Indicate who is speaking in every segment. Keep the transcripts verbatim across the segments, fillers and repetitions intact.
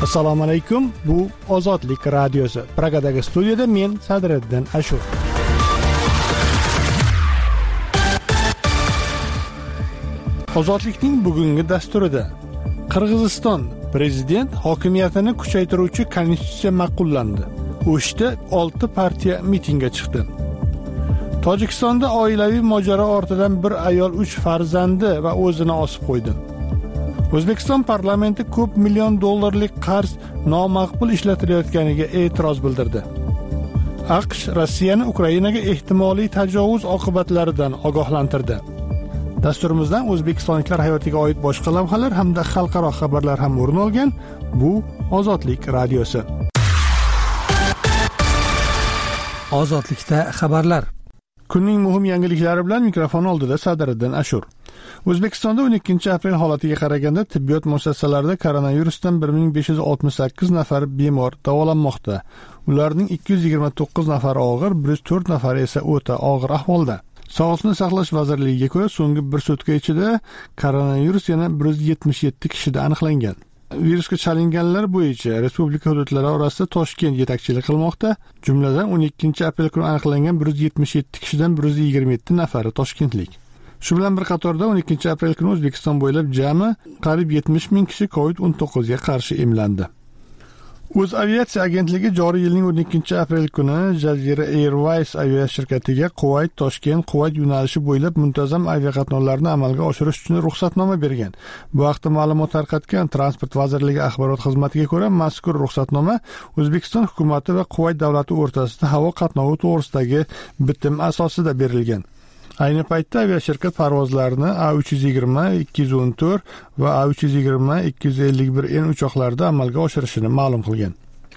Speaker 1: Assalomu alaykum. Bu Ozodlik radiosi. Pragadagi studiyada men Sadriddin Ashur. Ozodlikning bugungi dasturida Qirg'iziston prezident hokimiyatini kuchaytiruvchi konstitutsiya ma'qullandi. O'shda olti partiya mitingga chiqdi. Tojikistonda oilaviy mojaro ortidan bir ayol uch farzandi va o'zini osib qo'ydi. O'zbekiston parlamenti ko'p million dollarlik qarz nomaqbul ishlatilayotganiga e'tiroz bildirdi. AQSh Rossiyani Ukrainaga ehtimoliy tajovuz oqibatlaridan ogohlantirdi. Dasturimizdan o'zbekistonliklar hayotiga oid boshqa lavhalar hamda xalqaro xabarlar ham o'rin olgan. Bu Ozodlik radiosi.
Speaker 2: Ozodlikda xabarlar.
Speaker 1: Kunning muhim yangiliklari bilan mikrofon oldida Sadriddin Ashur. O'zbekistonda o'n ikkinchi aprel holatiga qaraganda tibbiyot muassasalarida koronavirusdan bir ming besh yuz oltmish sakkiz nafar bemor davolanmoqda. Ularning ikki yuz yigirma to'qqiz nafari og'ir, bir yuz to'rt nafari esa o'ta og'ir ahvolda. Sog'liqni saqlash vazirligiga ko'ra, so'nggi bir sutka ichida koronavirus yana bir yuz yetmish yetti kishida aniqlangan. Virusga chalinganlar bo'yicha respublika hududlari orasida Toshkent yetakchilik qilmoqda. Jumladan o'n ikkinchi aprel kuni aniqlangan bir yuz yetmish yetti kishidan bir yuz yigirma yetti nafari toshkentlik. Shu bilan bir qatorda o'n ikkinchi aprel kuni O'zbekiston bo'ylab jami qariyb yetmish ming kishi kovid o'n to'qqiz ga qarshi emlandi. O'z aviatsiya agentligi joriy yilning o'n ikkinchi aprel kuni Jazeera Airways aviashirkatiga Kuvayt Toshkent Kuvayt yo'nalishi bo'ylab muntazam aviaqatnovlarni amalga oshirish uchun ruxsatnoma bergan. Bu haqda ma'lumot tarqatgan Transport vazirligi axborot xizmatiga ko'ra, mazkur ruxsatnoma O'zbekiston hukumati va Kuvayt davlati o'rtasida havo qatnovi to'g'risidagi bitim asosida berilgan. Ayni paytda aviashirkat parvozlarini A uch yuz yigirma, ikki yuz o'n to'rt va A uch yuz yigirma, ikki yuz ellik bir N uchoqlarida amalga oshirishini ma'lum qilgan.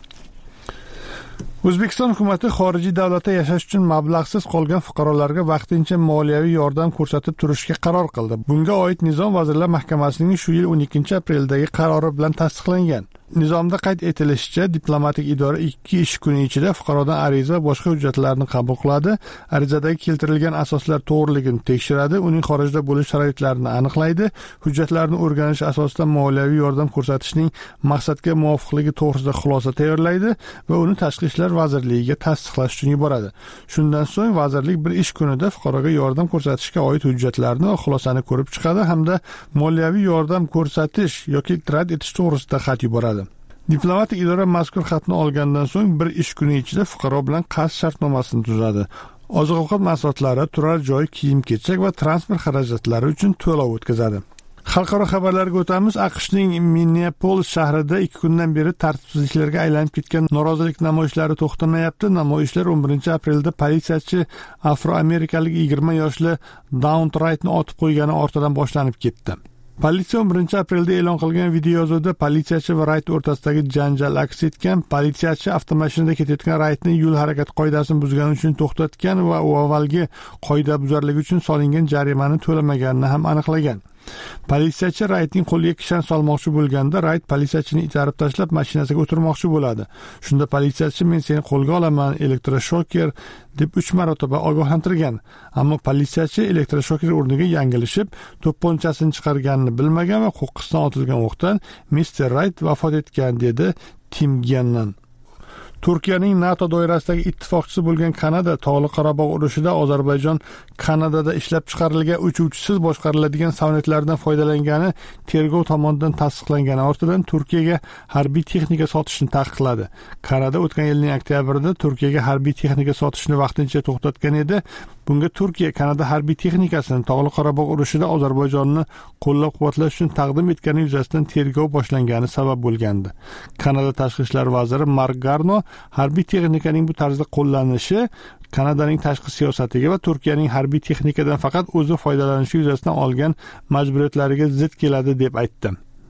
Speaker 1: O'zbekiston hukumati xorijiy davlatda yashash uchun mablag'siz qolgan fuqarolarga vaqtincha moliyaviy yordam ko'rsatib turishga qaror qildi. Bunga oid Nizom vazirlar mahkamasining shu yil o'n ikkinchi apreldagi qarori bilan tasdiqlangan. Nizomda qayd etilishicha, diplomatik idora ikki ish kuni ichida fuqarodan ariza va boshqa hujjatlarni qabul qiladi, arizadagi keltirilgan asoslar to'g'riligini tekshiradi, uning xorijda bo'lish sharoitlarini aniqlaydi, hujjatlarni o'rganish asosida moliyaviy yordam ko'rsatishning maqsadga muvofiqligi to'g'risida xulosa tayyorlaydi va uni Tashqi ishlar vazirligiga tasdiqlash uchun yuboradi. Shundan so'ng vazirlik bir ish kunida fuqaroga yordam ko'rsatishga oid hujjatlarni va xulosani ko'rib chiqadi hamda moliyaviy yordam ko'rsatish yoki rad etish to'g'risida xat yuboradi. Diplomatik idora mazkur xatni olgandan so'ng bir ish kuni ichida fuqaro bilan qarz shartnomasini tuzadi. Oziq-ovqat mahsulotlari, turar joy, kiyim-kechak va transport xarajatlari uchun to'lov o'tkazadi. Xalqaro xabarlarga o'tamiz. AQShning Minneapolis shahrida ikki kundan beri tartibsizliklarga aylanib ketgan norozilik namoyishlari to'xtamayapti. Namoyishlar o'n birinchi aprelda politsiyachi afroamerikalik yigirma yoshli Dauntrightni otib qo'ygani ortidan boshlanib ketdi. Politsiya o'n birinchi aprelda e'lon qilgan videoyozuvda politsiyachi va Wright o'rtasidagi janjal aks etgan. Politsiyachi avtomashinada ketayotgan Wrightni yo'l harakati qoidasini buzgani uchun to'xtatgan va u avvalgi qoidabuzarligi uchun solingan jarimani to'lamaganini ham aniqlagan. Politsiyachi Wrightning qo'liga kishan solmoqchi bo'lganda, Wright politsiyachini itarib tashlab mashinasiga o'tirmoqchi bo'ladi. Shunda politsiyachi "Men seni qo'lga olaman, elektroshoker" deb uch marotaba ogohlantirgan. Ammo politsiyachi elektroshoker o'rniga yanglishib, to'pponchasini chiqarganini bilmagan va qo'qqisdan otilgan o'qdan mister Wright vafot etgan, dedi Tim Gannon. Turkiyaning NATO doirasidagi ittifoqchisi bo'lgan Kanada Tog'li Qorabog' urushida Ozarbayjon Kanadada ishlab chiqarilgan uchuvchisiz boshqariladigan samolyotlardan foydalangani tergov tomonidan tasdiqlangani ortidan Turkiyaga harbiy texnika sotishni taqiqladi. Kanada o'tgan yilning oktyabrida Turkiyaga harbiy texnika sotishni vaqtincha to'xtatgan edi. Bunga Turkiya Kanada harbiy texnikasini Tog'li Qorabog' urushida Ozarbayjonni qo'llab-quvvatlash uchun taqdim etgani yuzasidan tergov boshlangani sabab bo'lgandi. Kanada tashqi ishlar vaziri Mark Garno harbiy texnikaning bu tarzda qo'llanishi Kanadaning tashqi siyosatiga va Turkiyaning harbiy texnikadan faqat o'zi foydalanishi yuzasidan olgan majburiyatlariga zid keladi deb aytdi.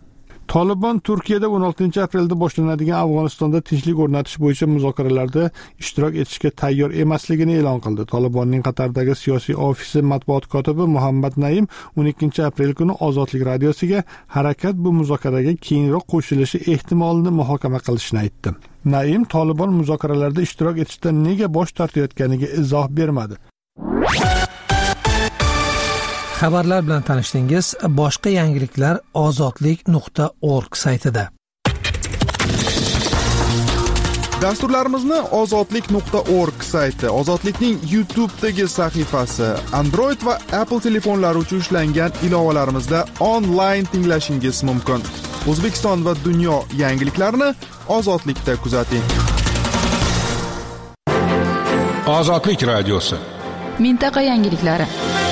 Speaker 1: Tolibon Turkiyada o'n oltinchi aprelda boshlanadigan Afg'onistonda tinchlik o'rnatish bo'yicha muzokaralarda ishtirok etishga tayyor emasligini e'lon qildi. Tolibonning Qatardagi siyosiy ofisi matbuot kotibi Muhammad Naim o'n ikkinchi aprel kuni Ozodlik radiosiga harakat bu muzokaraga keyinroq qo'shilishi ehtimolini muhokama qilishini aytdi. Naim Tolibon muzokaralarda ishtirok etishdan nega bosh tortayotganiga izoh bermadi.
Speaker 2: Xabarlar bilan tanishdingiz. Boshqa yangiliklar ozodlik nuqta org saytida.
Speaker 3: Dasturlarimizni ozodlik nuqta org sayti, Ozodlikning YouTube'dagi sahifasi, Android va Apple telefonlari uchun ishlangan ilovalarimizda onlayn tinglashingiz mumkin. O'zbekiston va dunyo yangiliklarini Ozodlikda kuzating.
Speaker 4: Ozodlik radiosi.
Speaker 5: Mintaqa yangiliklari.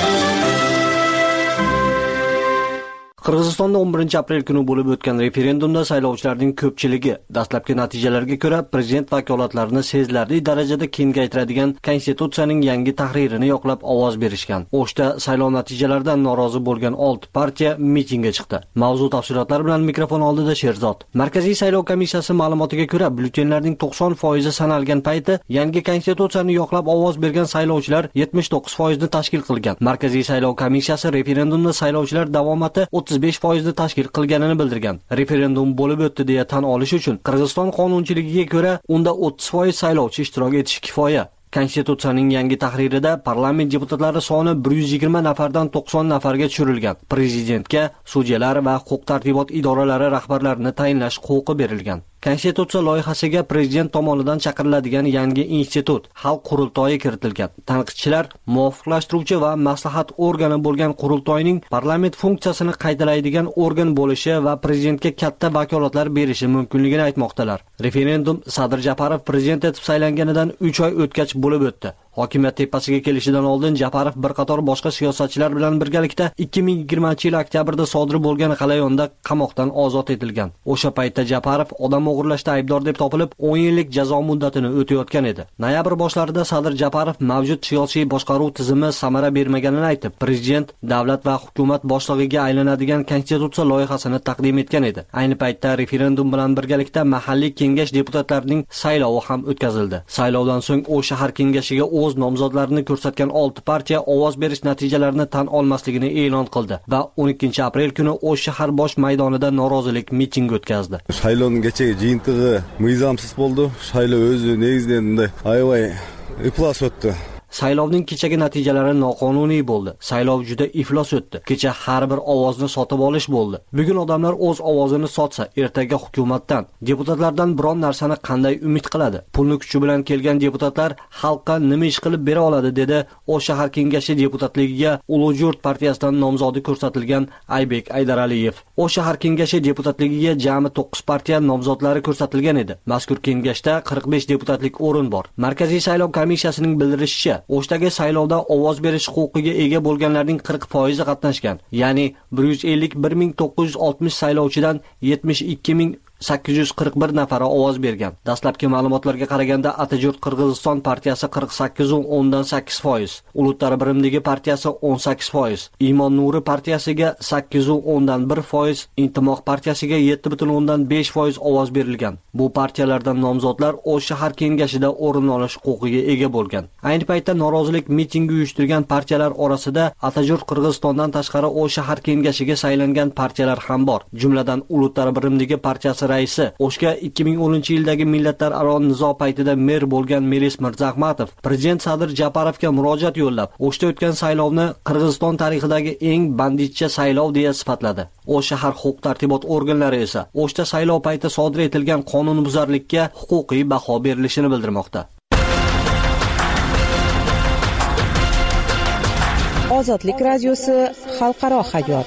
Speaker 6: Qirg'izistonda o'n birinchi aprel kuni bo'lib o'tgan referendumda saylovchilarning ko'pchiligi dastlabki natijalarga ko'ra prezident vakolatlarini sezilarli darajada kengaytiradigan konstitutsiyaning yangi tahririni yoqlab ovoz berishgan. O'shda saylov natijalaridan norozi bo'lgan olti partiya mitingga chiqdi. Mavzu tafsilotlari bilan mikrofon oldida Sherzod. Markaziy saylov komissiyasi ma'lumotiga ko'ra, byulletenlarning to'qson foizi sanalgan payti yangi konstitutsiyani yoqlab ovoz bergan saylovchilar yetmish to'qqiz foizni tashkil qilgan. Markaziy saylov komissiyasi referendumda saylovchilar davomati o'ttiz besh foizni tashkil qilganini bildirgan. Referendum bo'lib o'tdi deya tan olish uchun Qirg'iziston qonunchiligiga ko'ra unda o'ttiz foiz saylovchi ishtirok etishi kifoya. Konstitutsiyaning yangi tahririda parlament deputatlari soni bir yuz yigirma nafardan to'qson nafarga tushirilgan. Prezidentga sudyalar va huquq-tartibot idoralari rahbarlarini tayinlash huquqi berilgan. Konstitutsiya loyihasiga prezident tomonidan chaqiriladigan yangi institut xalq qurultoyi kiritilgan. Tanqidchilar muvofiqlashtiruvchi va maslahat organi bo'lgan qurultoyning parlament funksiyasini qaytalaydigan organ bo'lishi va prezidentga katta vakolatlar berishi mumkinligini aytmoqdalar. Referendum Sadir Japarov prezident etib saylanganidan uch oy o'tgach bo'lib o'tdi. Hokimiyat tepasiga kelishidan oldin Japarov bir qator boshqa siyosatchilar bilan birgalikda ikki ming yigirmanchi yil oktyabrda sodir bo'lgan g'alayonda qamoqdan ozod etilgan. O'sha paytda Japarov odam o'g'irlashda aybdor deb topilib, o'n yillik jazo muddatini o'tayotgan edi. Noyabr boshlarida Sadir Japarov mavjud siyosiy boshqaruv tizimi samara bermaganini aytib, prezident davlat va hukumat boshlig'iga aylanadigan konstitutsiya loyihasini taqdim etgan edi. Ayni paytda referendum bilan birgalikda mahalliy kengash deputatlarining saylovi ham o'tkazildi. Saylovdan so'ng o shahar kengashiga o'z nomzodlarini ko'rsatgan olti partiya ovoz berish natijalarini tan olmasligini e'lon qildi va o'n ikkinchi aprel kuni O'sh shahar bosh maydonida norozilik miting o'tkazdi.
Speaker 7: Saylovning kechagi jiyintig'i mizomsiz bo'ldi. Saylov o'zi negizdan aybay iflos o'tdi.
Speaker 6: Saylovning kechagi natijalari noqonuniy bo'ldi. Saylov juda iflos o'tdi. Kecha har bir ovozni sotib olish bo'ldi. Bugun odamlar o'z ovozini sotsa, ertaga hukumatdan, deputatlardan biron narsani qanday umid qiladi? Pulni kuchi bilan kelgan deputatlar xalqqa nima ish qilib bera oladi, dedi O'sh shahar kengashi deputatligiga Ulug'jurt partiyasidan nomzodi ko'rsatilgan Aybek Aydaraliyev. O'sh shahar kengashi deputatligiga jami to'qqiz partiya nomzodlari ko'rsatilgan edi. Mazkur kengashda qirq besh deputatlik o'rin bor. Markaziy saylov komissiyasining bildirishicha, O'shdagi saylovda ovoz berish huquqiga ega bo'lganlarning qirq foizi qatnashgan. Ya'ni bir yuz ellik bir ming to'qqiz yuz oltmish saylovchidan yetmish ikki ming sakkiz yuz qirq bir nafari ovoz bergan. Dastlabki ma'lumotlarga qaraganda Atajurt Qirg'iziston partiyasi qirq sakkiz nuqta o'ndan sakkiz foiz, Ulutlar birimligi partiyasi o'n sakkiz foiz, Imon Nuri partiyasiga sakkiz nuqta o'ndan bir foiz, Intimoq partiyasiga yetti nuqta o'ndan besh foiz ovoz berilgan. Bu partiyalardan nomzodlar O'sh shahar kengashida o'rin olish huquqiga ega bo'lgan. Ayni paytda norozilik mitingi uyushtirgan partiyalar orasida Atajurt Qirg'izistondan tashqari O'sh shahar kengashiga saylangan partiyalar ham bor. Jumladan Ulutlar birimligi partiyasi raisi, O'shga ikki ming o'ninchi yildagi millatlararo nizo paytida mer bo'lgan Melis Mirzahmatov prezident Sadir Japarovga murojaat yo'llab, O'shda o'tgan saylovni Qirg'iziston tarixidagi eng banditcha saylov deya sifatladi. O'sh shahar huquq-tartibot organlari esa O'shda saylov payti sodir etilgan qonunbuzarlikka huquqiy baho berilishini bildirmoqda.
Speaker 8: Ozodlik radiosi xalqaro hayot.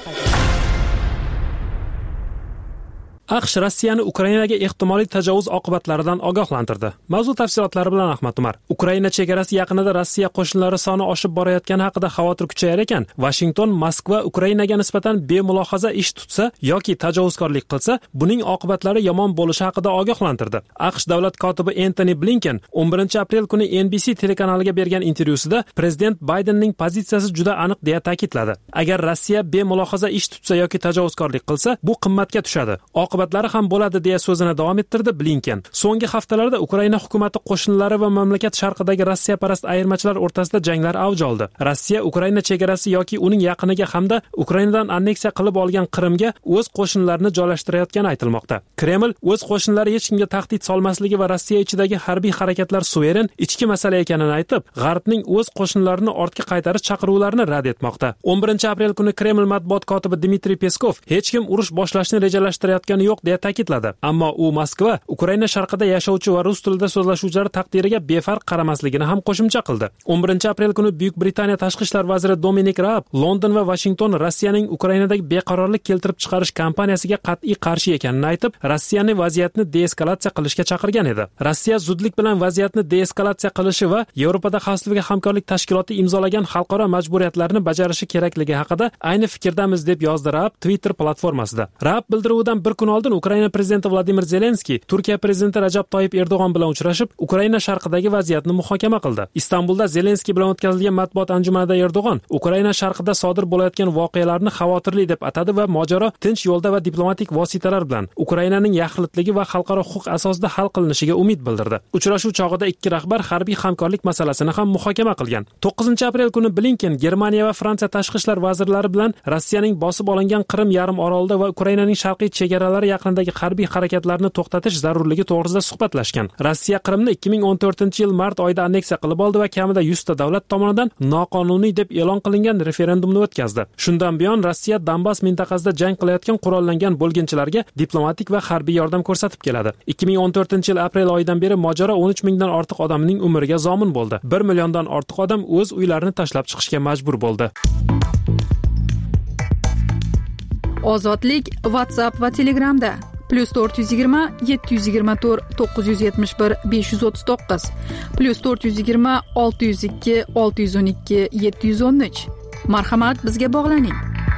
Speaker 9: AQSh Rossiyani Ukrainaga ehtimoliy tajovuz oqibatlaridan ogohlantirdi. Mavzu tafsilotlari bilan Ahmad Umar. Ukraina chegarasi yaqinida Rossiya qo'shinlari soni oshib borayotgani haqida xavotir kuchayar ekan, Washington Moskva Ukrainaga nisbatan bemulohaza ish tutsa yoki tajovuzkorlik qilsa, buning oqibatlari yomon bo'lishi haqida ogohlantirdi. AQSh davlat kotibi Antony Blinken o'n birinchi aprel kuni N B C telekanaliga bergan intervyusida prezident Baydenning pozitsiyasi juda aniq deya ta'kidladi. Agar Rossiya bemulohaza ish tutsa yoki tajovuzkorlik qilsa, bu qimmatga tushadi. Oqibatlari ham bo'ladi deya so'zini davom ettirdi Blinken. So'nggi haftalarda Ukraina hukumati qo'shinlari va mamlakat sharqidagi Rossiya parast ayirmachilar o'rtasida janglar avj oldi. Rossiya Ukraina chegarasi yoki uning yaqiniga hamda Ukrainadan anneksiya qilib olgan Qrimga o'z qo'shinlarini joylashtirayotgani aytilmoqda. Kreml o'z qo'shinlari hech kimga tahdid solmasligi va Rossiya ichidagi harbiy harakatlar suveren ichki masala ekanini aytib, G'arbning o'z qo'shinlarini ortga qaytarish chaqiruvlarini rad etmoqda. o'n birinchi aprel kuni Kreml matbuot kotibi Dmitriy Peskov hech kim urush boshlashni rejalashtirayotgani yo'q deya ta'kidladi. Ammo u Moskva Ukraina sharqida yashovchi va rus tilida so'zlashuvchilar taqdiriga befarq qaramasligini ham qo'shimcha qildi. o'n birinchi aprel kuni Buyuk Britaniya tashqi ishlar vaziri Dominik Raab London va Washington Rossiyaning Ukrainadagi beqarorlik keltirib chiqarish kampaniyasiga qat'iy qarshi ekanini aytib, Rossiyani vaziyatni deeskalatsiya qilishga chaqirgan edi. Rossiya zudlik bilan vaziyatni deeskalatsiya qilishi va Yevropada xavfsizlik hamkorlik tashkiloti imzolagan xalqaro majburiyatlarni bajarishi kerakligi haqida ayni fikrdamiz deb yozdi Raab Twitter platformasida. Raab bildiruvidan bir kun oldin Ukraina prezidenti Vladimir Zelenskiy Turkiya prezidenti Rajab Toyyib Erdo'g'on bilan uchrashib, Ukraina sharqidagi vaziyatni muhokama qildi. Istanbulda Zelenskiy bilan o'tkazilgan matbuot anjumanida Erdo'g'on Ukraina sharqida sodir bo'layotgan voqealarni xavotirli deb atadi va mojaro tinch yo'lda va diplomatik vositalar bilan Ukrainaning yaxlitligi va xalqaro huquq asosida hal qilinishiga umid bildirdi. Uchrashuv chog'ida ikki rahbar harbiy hamkorlik masalasini ham muhokama qilgan. to'qqizinchi aprel kuni Blinken Germaniya va Fransiya tashqi ishlar vazirlari bilan Rossiyaning bosib olingan Qrim yarim orolida va Ukrainaning sharqiy chegaralari yaqinidagi harbiy harakatlarni to'xtatish zarurligi to'g'risida suhbatlashgan. Rossiya Qrimni ikki ming o'n to'rtinchi yil mart oyida anneksiya qilib oldi va kamida yuz ta davlat tomonidan noqonuniy deb e'lon qilingan referendumni o'tkazdi. Shundan buyon Rossiya Donbass mintaqasida jang qilayotgan qurollangan bo'lginchilarga diplomatik va harbiy yordam ko'rsatib keladi. ikki ming o'n to'rtinchi yil aprel oyidan beri mojaro o'n uch mingdan ortiq odamning umriga zomin bo'ldi. bir milliondan ortiq odam o'z uylarini tashlab chiqishga majbur bo'ldi.
Speaker 5: Ozodlik WhatsApp va Telegramda plus to'rt yuz yigirma yetti yuz yigirma to'rt to'qqiz yuz yetmish bir besh yuz o'ttiz to'qqiz plus to'rt yuz yigirma olti yuz ikki olti yuz o'n ikki yetti yuz o'n uch. Marhamat, bizga bog'laning.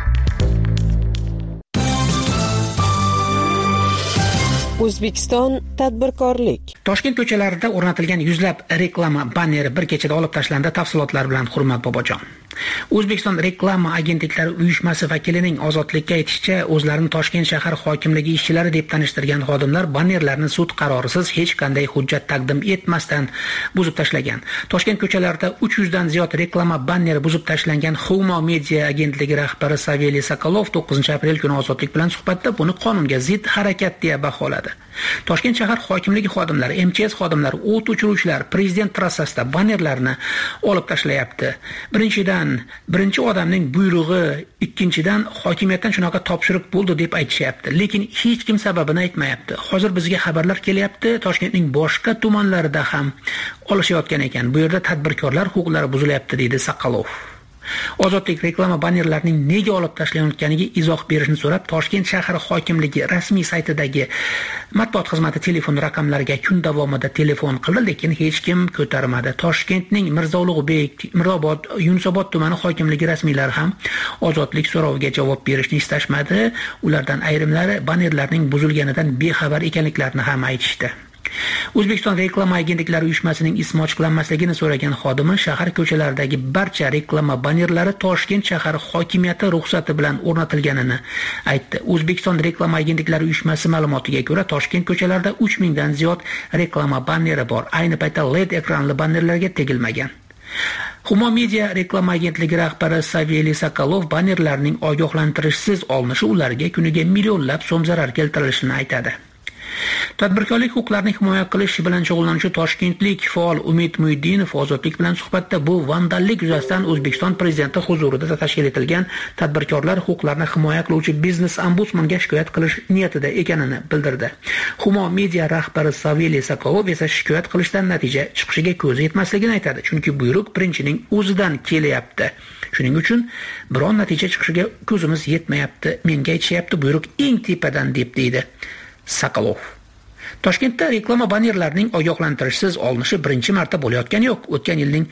Speaker 8: O'zbekiston tadbirkorlik.
Speaker 10: Toshkent ko'chalarida o'rnatilgan yuzlab reklama banneri bir kechada olib tashlandi. Tafsilotlar bilan Hurmat Bobojon. O'zbekiston reklama agentliklari uyushmasi vakilining Ozodlikka aytishicha, o'zlarini Toshkent shahar hokimligi ishchilari deb tanishtirgan xodimlar bannerlarni sud qarorisiz hech qanday hujjat taqdim etmasdan buzib tashlagan. Toshkent ko'chalarida uch yuz dan ziyod reklama banneri buzib tashlangan. Humo Media agentligi rahbari Saveliy Sokolov to'qqizinchi aprel kuni Ozodlik bilan suhbatda buni qonunga zid harakat deya baholadi. Toshkent shahar hokimligi xodimlari, M T S xodimlari, o't o'chiruvchilar prezident trassasida bannerlarni olib tashlayapti. Birinchidan, birinchi odamning buyrug'i, ikkinchidan hokimiyatdan shunaqa topshiriq bo'ldi deb aytishyapti. Lekin hech kim sababini aytmayapti. Hozir bizga xabarlar kelyapti, Toshkentning boshqa tumanlarida ham olishayotgan ekan. Bu yerda tadbirkorlar huquqlari buzilyapti, deydi Sokolov. Ozodlik reklama bannerlarining nega olib tashlanayotganiga izoh berishni so'rab, Toshkent shahar hokimligi rasmiy saytidagi matbuot xizmati telefon raqamlariga kun davomida telefon qildi, lekin hech kim ko'tarmadi. Toshkentning Mirzo Ulug'bek, Mirobod, Yunusobod tumani hokimligi rasmiylari ham Ozodlik so'roviga javob berishni istashmadi. Ulardan ayrimlari bannerlarning buzilganidan bexabar ekanliklarini ham aytishdi. O'zbekiston reklama agentliklari uyushmasining ismi ochiqlanmasligini so'ragan xodimi shahar ko'chalaridagi barcha reklama bannerlari Toshkent shahar hokimiyati ruxsati bilan o'rnatilganini aytdi. O'zbekiston reklama agentliklari uyushmasi ma'lumotiga ko'ra, Toshkent ko'chalarida uch mingdan ziyod reklama banneri bor. Ayni paytda L E D ekranli bannerlarga tegilmagan. Humo Media reklama agentligi rahbari Saveliy Sokolov bannerlarning ogohlantirishsiz olinishi ularga kuniga millionlab so'm zarar keltirilishini aytadi. Tadbirkorlik huquqlarini himoya qilish bilan shug'ullanuvchi toshkentlik faol Umid Muhiddinov Ozodlik bilan suhbatda bu vandallik yuzasidan O'zbekiston prezidenti huzurida tashkil etilgan tadbirkorlar huquqlarini himoya qiluvchi biznes ombudsmanga shikoyat qilish niyatida ekanini bildirdi. Humo Media rahbari Saveliy Sokolov esa shikoyat qilishdan natija chiqishiga ko'zi yetmasligini aytadi, chunki buyruq birinchining o'zidan kelyapti. Shuning uchun biron natija chiqishiga ko'zimiz yetmayapti. Menga aytishyapti, buyruq eng tepadan deb deydi Sokolov. Toshkentda reklama bannerlarining ogohlantirishsiz olinishi birinchi marta bo'layotgani yo'q. O'tgan yilning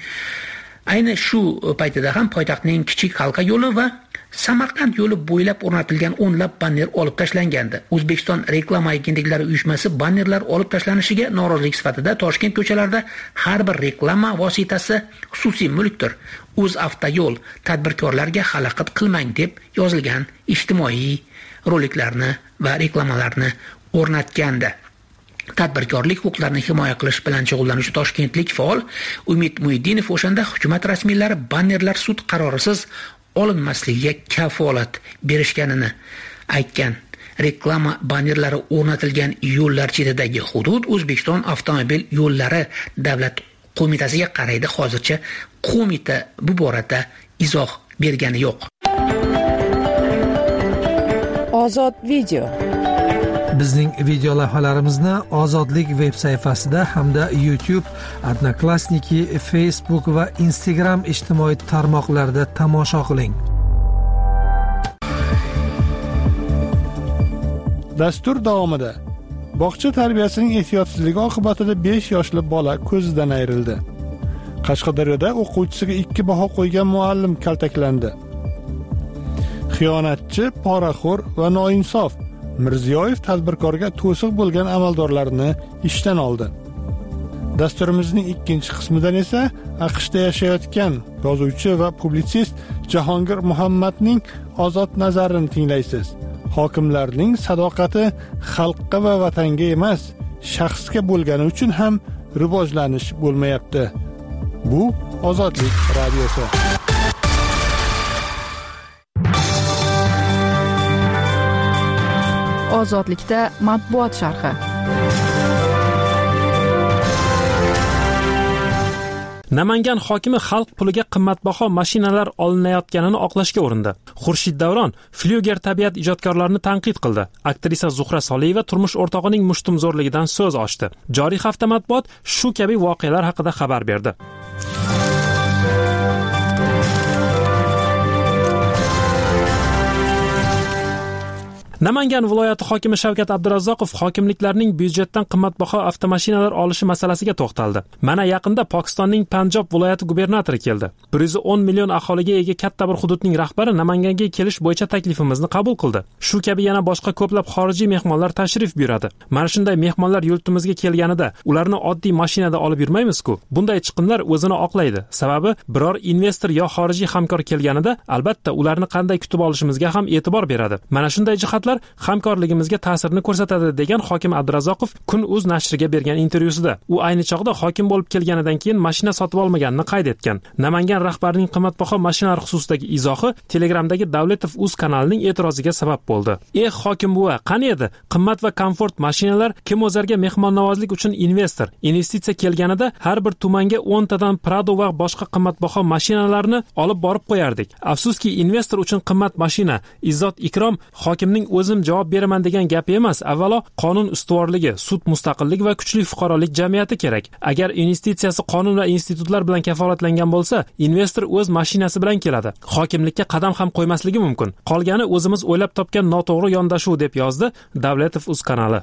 Speaker 10: ayni shu paytida ham poytaxtning Kichik Halqa yo'li va Samarqand yo'li bo'ylab o'rnatilgan o'nlab banner olib tashlangandi. O'zbekiston reklama agentliklari uyushmasi bannerlar olib tashlanishiga norozilik sifatida Toshkent ko'chalarida har bir reklama vositasi xususiy mulkdir. O'zavtoyo'l tadbirkorlarga xalaqit qilmang deb yozilgan ijtimoiy roliklarni va reklamalarni o'rnatgandi. Tadbirkorlik huquqlarini himoya qilish bilan shug'ullanuvchi toshkentlik faol Umid Muhiddinov o'shanda hukumat rasmiylari bannerlar sud qarorisiz olinmasligiga kafolat berishganini aytgan. Reklama bannerlari o'rnatilgan yo'llar chetidagi hudud O'zbekiston avtomobil yo'llari davlat qo'mitasiga qaraydi. Hozircha qo'mita bu borada izoh bergani yo'q.
Speaker 8: Ozod video.
Speaker 2: Bizning video lavhalarimizni Ozodlik veb sayfasida hamda YouTube, Odnoklassniki, Facebook va Instagram ijtimoiy tarmoqlarida tomosha qiling.
Speaker 1: Dastur davomida bog'cha tarbiyasining ehtiyotsizligi oqibatida besh yoshli bola ko'zidan ayrildi. Qashqadaryoda o'quvchisiga ikki baho qo'ygan muallim kaltaklandi. Xiyonatchi, poraxo'r va noinsof Mirziyoyev tadbirkorga to'siq bo'lgan amaldorlarni ishdan oldi. Dasturimizning ikkinchi qismidan esa AQShda yashayotgan yozuvchi va publitsist Jahongir Muhammadning ozod nazarini tinglaysiz. Hokimlarning sadoqati xalqqa va vatanga emas, shaxsga bo'lgani uchun ham rivojlanish bo'lmayapti. Bu Ozodlik radiosi.
Speaker 5: Ozodlikda matbuot sharhi.
Speaker 9: Namangan hokimi xalq puliga qimmatbaho mashinalar olinayotganini oqlashga urindi. Xurshid Davron Flyuger tabiat ijodkorlarini tanqid qildi. Aktrisa Zuhra Soliyeva turmush o'rtog'ining mushtumzo'rligidan so'z ochdi. Joriy hafta matbuot shu kabi voqealar haqida xabar berdi. Namangan viloyati hokimi Shavkat Abdurazzoqov hokimliklarning byudjetdan qimmatbaho avtomashinalar olishi masalasiga to'xtaldi. Mana yaqinda Pokistonning Panjob viloyati gubernatori keldi. bir yuz o'n million aholiga ega katta bir hududning rahbari Namanganga kelish bo'yicha taklifimizni qabul qildi. Shu kabi yana boshqa ko'plab xorijiy mehmonlar tashrif buyuradi. Mana shunday mehmonlar yurtimizga kelganida ularni oddiy mashinada olib yurmaymiz-ku. Bunday chiqimlar o'zini oqlaydi. Sababi biror investor yo xorijiy hamkor kelganida albatta ularni qanday kutib olishimizga ham e'tibor beradi. Mana shunday jihat hamkorligimizga ta'sirini ko'rsatadi degan hokim Abdurazzoqov Kun.uz nashriga bergan intervyusida. U ayni chog'da hokim bo'lib kelganidan keyin mashina sotib olmaganini qayd etgan. Namangan rahbarining qimmatbaho mashinalar xususidagi izohi Telegramdagi Davletov.uz kanalining e'tiroziga sabab bo'ldi. "Eh hokim buva, qani edi? Qimmat va komfort mashinalar kim o'zarga mehmonnavozlik uchun investor, investitsiya kelganida har bir tumanga o'n tadan Prado va boshqa qimmatbaho mashinalarni olib borib qo'yardik. Afsuski investor uchun qimmat mashina, izzat ikrom hokimning o'zim javob beraman degan gap emas. Avvalo qonun ustuvorligi, sud mustaqilligi va kuchli fuqarolik jamiyati kerak. Agar investitsiyasi qonun va institutlar bilan kafolatlangan bo'lsa, investor o'z mashinasi bilan keladi. Hokimlikka qadam ham qo'ymasligi mumkin. Qolgani o'zimiz o'ylab topgan noto'g'ri yondashuv deb yozdi Davletov.uz kanali.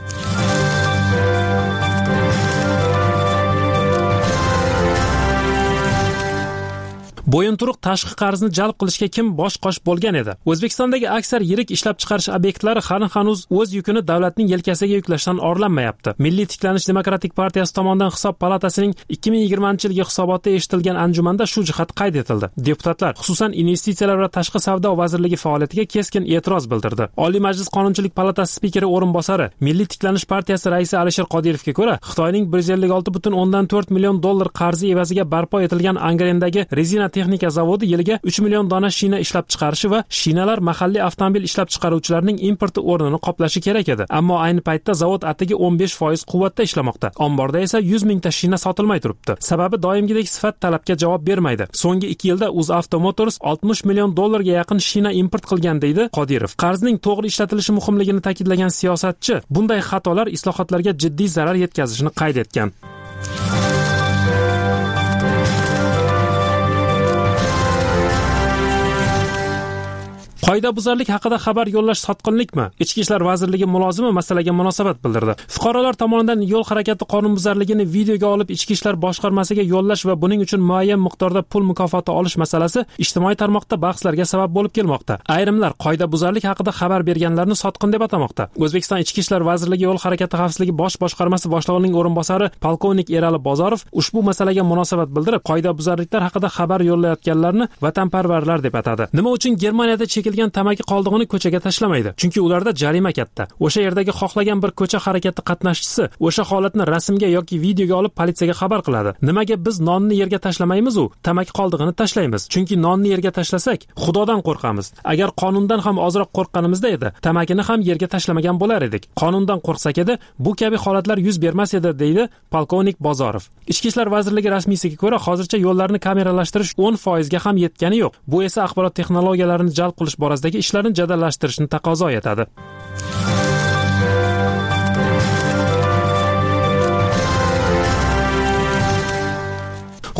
Speaker 9: Bo'yinturuq tashqi qarzni jalb qilishga kim bosh-qosh bo'lgan edi? O'zbekistondagi aksar yirik ishlab chiqarish obyektlari hali hanuz o'z yukini davlatning yelkasiga yuklashdan orlanmayapti. Milliy tiklanish demokratik partiyasi tomonidan hisob palatasining ikki ming yigirmanchi yilgi hisobotida eshitilgan anjumanda shu jihat qayd etildi. Deputatlar, xususan investitsiyalar va tashqi savdo vazirligi faoliyatiga keskin e'tiroz bildirdi. Oliy Majlis Qonunchilik palatasi spikeri o'rinbosari, Milliy tiklanish partiyasi raisi Alisher Qodirovga ko'ra, Xitoyning bir yuz ellik olti butun o'ndan to'rt million dollar qarzi evaziga barpo etilgan Angrendagi rezina texnika zavodi yiliga uch million dona shina ishlab chiqarishi va shinalar mahalliy avtomobil ishlab chiqaruvchilarning importi o'rnini qoplashi kerak edi. Ammo ayni paytda zavod atigi o'n besh foiz quvvatda ishlamoqda. Omborda esa yuz mingta shina sotilmay turibdi. Sababi doimgidek sifat talabga javob bermaydi. So'nggi ikki yilda UzAuto Motors oltmish million dollarga yaqin shina import qilgan deydi Qodirov. Qarzning to'g'ri ishlatilishi muhimligini ta'kidlagan siyosatchi bunday xatolar islohotlarga jiddiy zarar yetkazishini qayd etgan. Qoidabuzarlik haqida xabar yo'llash sotqinlikmi? Ichki ishlar vazirligi mulozimi masalaga munosabat bildirdi. Fuqarolar tomonidan yo'l harakati qonunbuzarligini videoga olib ichki ishlar boshqarmasiga yo'llash va buning uchun muayyan miqdorda pul mukofoti olish masalasi ijtimoiy tarmoqda bahslarga sabab bo'lib kelmoqda. Ayrimlar qoidabuzarlik haqida xabar berganlarni sotqin deb atamoqda. O'zbekiston Ichki ishlar vazirligi yo'l harakati xavfsizligi bosh boshqarmasi boshlig'ining o'rinbosari polkovnik Erali Bozorov ushbu masalaga munosabat bildirib, qoidabuzarliklar haqida xabar yo'llayotganlarni vatanparvarlar deb atadi. Nima uchun Germaniyada chekilgan tamaki qoldig'ini ko'chaga tashlamaydi? Chunki ularda jarima katta. O'sha yerdagi xohlagan bir ko'cha harakati qatnashchisi o'sha holatni rasmga yoki videoga olib politsiyaga xabar qiladi. Nimaga biz nonni yerga tashlamaymiz u? Tamaki qoldig'ini tashlaymiz. Chunki nonni yerga tashlasak, Xudodan qo'rqamiz. Agar qonundan ham ozroq qo'rqqanimizda edi, tamakini ham yerga tashlamagan bo'lar edik. Qonundan qo'rqsak edi, bu kabi holatlar yuz bermas edi, deydi polkovnik Bozorov. Ichki ishlar vazirligi rasmiysiga ko'ra, hozircha yo'llarni kameralashtirish o'n foiz ga ham yetgani yo'q. Bu esa axborot texnologiyalarini jalb qilish borasidagi ishlarni jadallashtirishni taqozo etadi.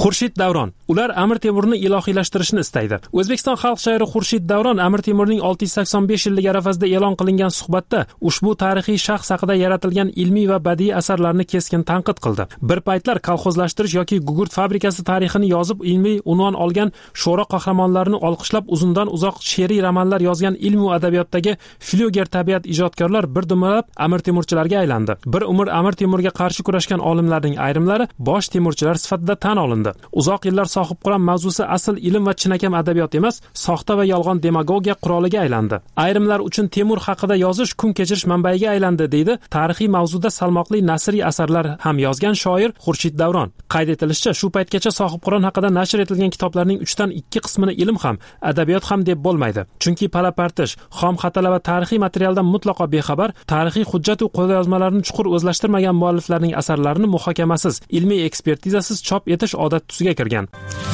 Speaker 9: Xurshid Davron. Ular Amir Temurni ilohiylashtirishni istaydi. O'zbekiston xalq shoiri Xurshid Davron Amir Temurning olti yuz sakson besh yillik arafasida e'lon qilingan suhbatda ushbu tarixiy shaxs haqida yaratilgan ilmiy va badiiy asarlarni keskin tanqid qildi. Bir paytlar kolxozlashtirish yoki gugurt fabrikasi tarixini yozib ilmiy unvon olgan sho'ro qahramonlarni olqishlab uzundan uzoq she'riy romanlar yozgan ilm va adabiyotdagi Flyuger tabiat ijodkorlar bir dumlab Amir Temurchilarga aylandi. Bir umr Amir Temurga qarshi kurashgan olimlarning ayrimlari bosh Temurchilar sifatida tan olindi. Uzoq yillar sohib quran mavzusi asl ilm va chinakam adabiyot emas, soxta va yolg'on demagogiya quroliga aylandi. Ayrimlar uchun Temur haqida yozish kun kechirish manbaiga aylandi, deydi tarixiy mavzuda salmoqli nasriy asarlar ham yozgan shoir Xurshid Davron. Qayd etilishicha, shu paytgacha sohib quron haqida nashr etilgan kitoblarning uchdan ikki qismini ilm ham, adabiyot ham deb bo'lmaydi. Chunki palapartish, xom xatalar va tarixiy materialdan mutlaqo bexabar, tarixiy hujjat va qo'lyozmalarni chuqur o'zlashtirmagan mualliflarning asarlarini muhokamasiz, ilmiy ekspertizasiz chop etish odat tusiga kirgan.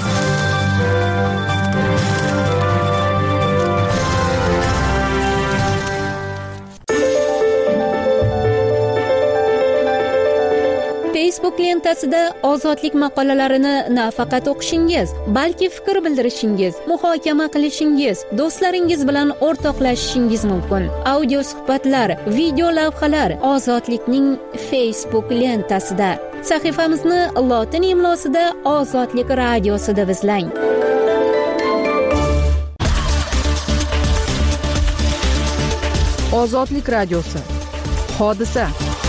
Speaker 11: Facebook lentasida ozodlik maqolalarini nafaqat o'qishingiz, balki fikr bildirishingiz, muhokama qilishingiz, do'stlaringiz bilan o'rtoqlashishingiz mumkin. Audio suhbatlar, video lavhalar Ozodlikning Facebook lentasida. Sahifamizni lotin imlosida Ozodlik radiosi deb izlang.
Speaker 5: Ozodlik radiosi. Hodisa.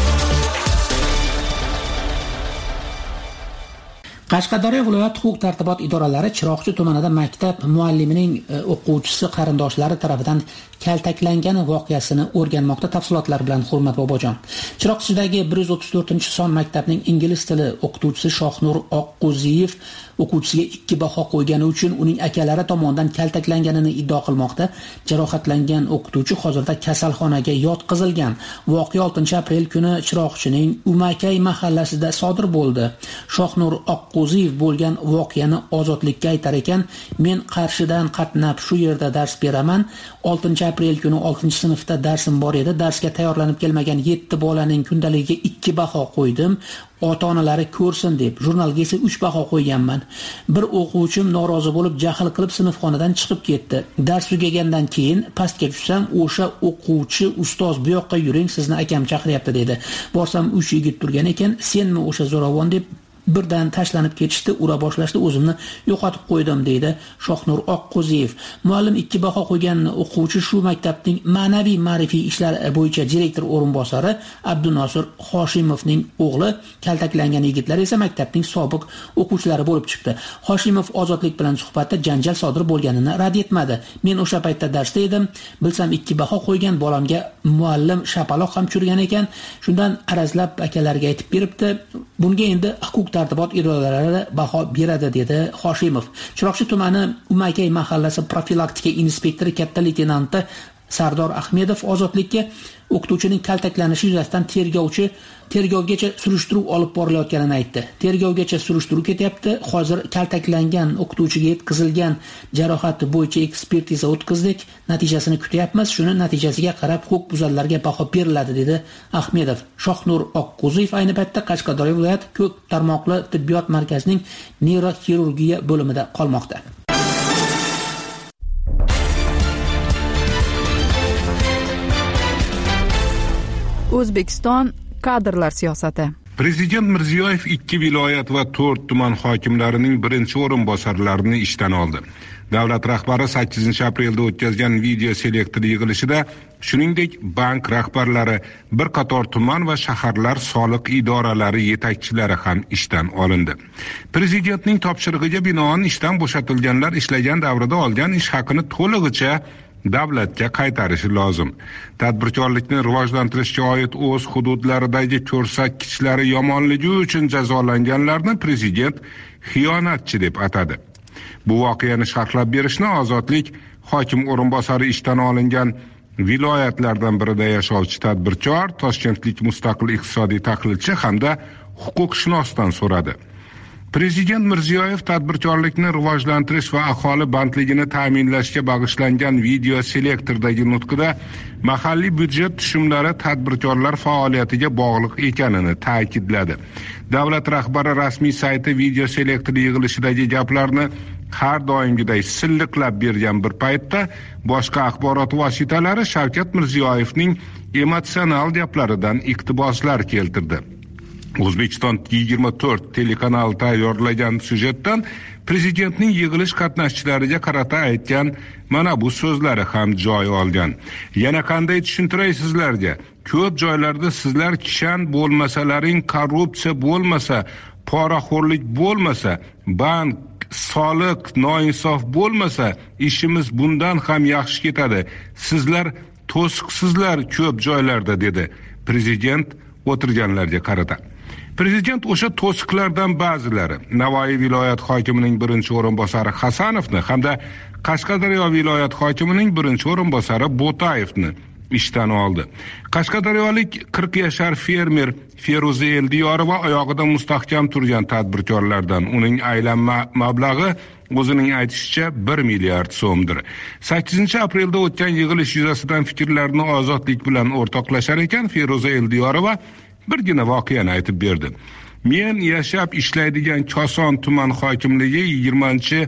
Speaker 10: Qashqadaryo viloyat huquq-tartibot idoralari Chiroqchi tumanida maktab muallimining o'quvchisi qarindoshlari tomonidan kaltaklangani voqeasini o'rganmoqda. Tafsilotlar bilan Hurmat Bobojon. Chiroqchidagi bir yuz o'ttiz to'rtinchi son maktabning ingliz tili o'qituvchisi Shohnur Oqqo'ziyev o'quvchisiga ikki baho qo'ygani uchun uning akalari tomonidan kaltaklanganini iddao qilmoqda. Jarohatlangan o'qituvchi hozirda kasalxonaga yotqizilgan. Voqea oltinchi aprel kuni Chiroqchining Umakay mahallasida sodir bo'ldi. Shohnur Oqqo'ziyev bo'lgan voqeani Ozodlikka aytar ekan, men Qarshidan qatnab shu yerda dars beraman. oltinchi aprel kuni oltinchi sinfda darsim bor edi. Darsga tayyorlanib kelmagan yetti bolaning kundaligiga ikki baho qo'ydim. Ota-onalari ko'rsin deb. Jurnalga esa uch baho qo'yganman. Bir o'quvchim norozi bo'lib jahl qilib sinfxonadan chiqib ketdi. Dars tugagandan keyin pastga tushsam, o'sha o'quvchi ustoz bu yoqqa yuring, sizni akam chaqiryapti dedi. Borsam uch yigit turgan ekan, senmi o'sha zo'ravon deb birdan tashlanib ketishdi, ura boshlashdi, o'zimni yo'qotib qo'ydim deydi Shohnur Oqqo'ziyev. Muallim ikki baho qo'ygan o'quvchi shu maktabning ma'naviy ma'rifiy ishlar bo'yicha direktor o'rinbosari Abdunosir Hoshimovning o'g'li. Kaltaklangan yigitlar esa maktabning sobiq o'quvchilari bo'lib chiqdi. Hoshimov Ozodlik bilan suhbatda janjal sodir bo'lganini rad etmadi. Men o'sha paytda darsda edim, bilsam ikki baho qo'ygan bolamga muallim shapaloq ham tushirgan ekan. Shundan arazlab akalarga aytib beribdi. Bunga endi huquq tartibot idoralari baho beradi, dedi Hoshimov. Chiroqchi tumani Umakay mahallasi profilaktika inspektori katta leytenanti Sardor Ahmedov Ozodlikka o'qituvchining kaltaklanishi yuzasidan tergovchi tergovgacha surishtiruv olib borilayotganini aytdi. Tergovgacha surishtiruv ketyapti. Hozir kaltaklangan o'qituvchiga yetkazilgan jarohati bo'yicha ekspertiza o'tkazdik. Natijasini kutyapmiz. Shuni natijasiga qarab huquqbuzarlarga baho beriladi, dedi Ahmedov. Shohnur Oqqo'ziyev ayni paytda Qashqadaryo viloyat ko'p tarmoqli tibbiyot markazining neyroxirurgiya bo'limida qolmoqda.
Speaker 5: O'zbekiston kadrlar siyosati.
Speaker 4: Prezident Mirziyoyev ikki viloyat va to'rt tuman hokimlarining birinchi o'rinbosarlarini ishdan oldi. Davlat rahbari sakkizinchi aprelda o'tkazgan video selektor yig'ilishida, shuningdek, bank rahbarlari, bir qator tuman va shaharlar soliq idoralari yetakchilari ham ishdan olindi. Prezidentning topshirig'iga binoan ishdan bo'shatilganlar ishlagan davrida olgan ish haqini to'lig'icha davlatga qaytarishi lozim. Tadbirkorlikni rivojlantirishga oid o'z hududlaridagi ko'rsatkichlari yomonligi uchun jazolanganlarni prezident xiyonatchi deb atadi. Bu voqeani sharhlab berishni Ozodlik hokim o'rinbosari ishdan olingan viloyatlardan birida yashovchi tadbirkor, toshkentlik mustaqil iqtisodiy tahlilchi hamda huquqshunosdan so'radi. Prezident Mirziyoyev tadbirkorlikni rivojlantirish va aholi bandligini ta'minlashga bag'ishlangan video selektordagi nutqida mahalliy byudjet tushumlari tadbirkorlar faoliyatiga bog'liq ekanini ta'kidladi. Davlat rahbari rasmiy sayti video selektor yig'ilishidagi gaplarni har doimgiday silliqlab bergan bir paytda boshqa axborot vositalari Shavkat Mirziyoyevning emotsional gaplaridan iqtiboslar keltirdi. O'zbekiston yigirma to'rt telekanali tayyorlagan syujetdan prezidentning yig'ilish qatnashchilariga qarata aytgan mana bu so'zlari ham joy olgan. Yana qanday tushuntiray sizlarga? Ko'p joylarda sizlar kishan bo'lmasalaring, korrupsiya bo'lmasa, poraxo'rlik bo'lmasa, bank, soliq, noinsof bo'lmasa, ishimiz bundan ham yaxshi ketadi. Sizlar to'siqsizlar ko'p joylarda, dedi prezident o'tirganlarga qarata. Prezident o'sha to'siqlardan ba'zilari Navoiy viloyat hokimining birinchi o'rinbosari Hasanovni hamda Qashqadaryo viloyat hokimining birinchi o'rinbosari Bo'tayevni ishdan oldi. Qashqadaryolik qirq yashar fermer Feruza Eldiyorova oyog'ida mustahkam turgan tadbirkorlardan. Uning aylanma mablag'i o'zining aytishicha bir milliard so'mdir. sakkizinchi aprelda o'tgan yig'ilish yuzasidan fikrlarini ozodlik bilan o'rtoqlashar ekan Feruza Eldiyorova birgina voqeani aytib berdi. Men yashab ishlaydigan Koson tuman hokimligi yigirmanchi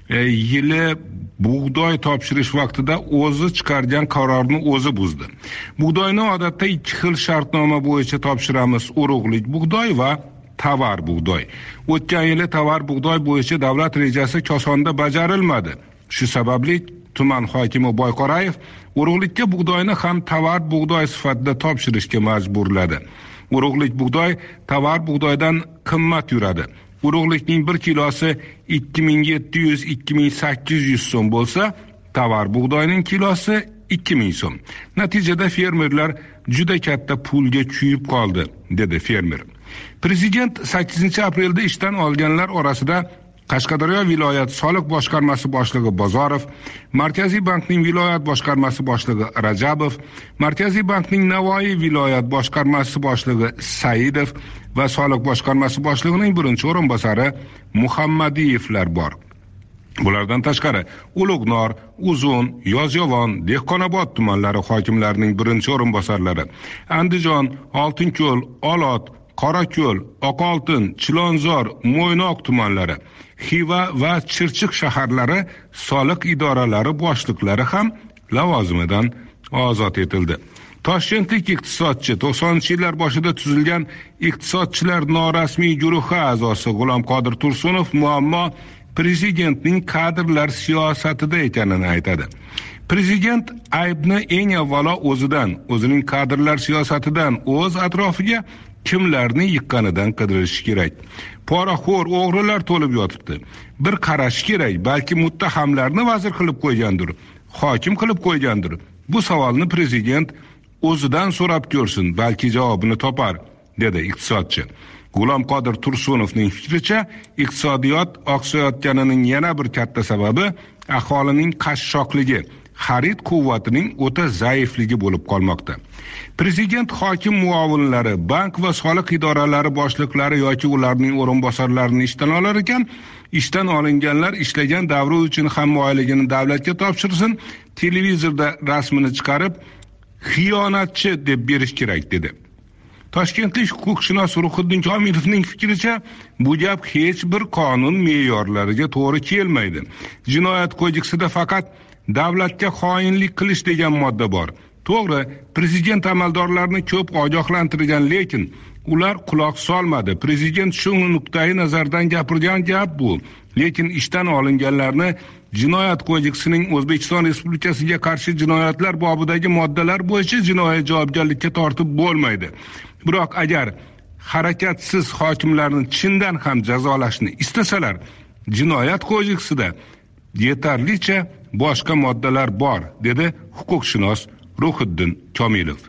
Speaker 4: yili bug'doy topshirish vaqtida o'zi chiqargan qarorni o'zi buzdi. Bug'doyni odatda ikki xil shartnoma bo'yicha topshiramiz: urug'lik bug'doy va tovar bug'doy. O'tgan yili tovar bug'doy bo'yicha davlat rejasi Kosonda bajarilmadi. Shu sababli tuman hokimi Boyqorayev urug'likka bug'doyni ham tovar bug'doy sifatida topshirishga majburladi. Urug'lik bug'doy tovar bug'doydan qimmat yuradi. Urug'likning bir kilosi ikki ming yetti yuz - ikki ming sakkiz yuz so'm bo'lsa, tovar bug'doyning kilosi ikki ming so'm. Natijada fermerlar juda katta pulga kuyib qoldi, dedi fermer. Prezident sakkizinchi aprelda ishdan olganlar orasida Qashqadaryo viloyat soliq boshqarmasi boshlig'i Bozorov, Markaziy bankning viloyat boshqarmasi boshlig'i Rajabov, Markaziy bankning Navoiy viloyat boshqarmasi boshlig'i Saidov va soliq boshqarmasi boshlig'ining birinchi o'rinbosari Muhammadiyevlar bor. Bulardan tashqari Ulug'nor, Uzun, Yozyovon, Dehqonobod tumanlari hokimlarining birinchi o'rinbosarlari, Andijon, Oltinko'l, Olot, Qorako'l, Oqoltin, Chilonzor, Mo'ynoq tumanlari, Xiva va Chirchiq shaharlari soliq idoralari boshliqlari ham lavozimidan ozod etildi. Toshkentlik iqtisodchi to'qsoninchi yillar boshida tuzilgan iqtisodchilar norasmiy guruhi a'zosi G'ulom Qodir Tursunov muammo prezidentning kadrlar siyosatida ekanini aytadi. Prezident aybni eng avvalo o'zidan, o'zining kadrlar siyosatidan, o'z atrofiga kimlarni yiqqanidan qidirish kerak. Poraxo'r o'g'rilar to'lib yotibdi. Bir qarash kerak, balki muttahamlarni vazir qilib qo'ygandir, hokim qilib qo'ygandir. Bu savolni prezident o'zidan so'rab ko'rsin, balki javobini topar, dedi iqtisodchi. G'ulom Qodir Tursunovning fikricha, iqtisodiyot oqsayotganining yana bir katta sababi aholining qashshoqligi, xarid quvvatining o'ta zaifligi bo'lib qolmoqda. Prezident hokim muovinlari, bank va soliq idoralari boshliqlari yoki ularning o'rinbosarlarini ishdan olar ekan, ishdan olinganlar ishlagan davri uchun hamma oyligini davlatga topshirsin, televizorda rasmini chiqarib xiyonatchi deb berish kerak, dedi. Toshkentlik huquqshunos Ruhiddin Komilovning fikricha, bu gap hech bir qonun me'yorlariga to'g'ri kelmaydi. Jinoyat kodeksida faqat davlatga xoinlik qilish degan modda bor. To'g'ri, prezident amaldorlarni ko'p ogohlantirgan, lekin ular quloq solmadi. Prezident shu nuqtai nazardan gapirgan gap bu. Lekin ishdan olinganlarni Jinoyat kodeksining O'zbekiston Respublikasiga qarshi jinoyatlar bobidagi moddalar bo'yicha jinoiy javobgarlikka tortib bo'lmaydi. Biroq agar harakatsiz hokimlarni chindan ham jazolashni istasalar, Jinoyat kodeksida yetarlicha boshqa moddalar bor, dedi huquqshunos Ruhiddin Komilov.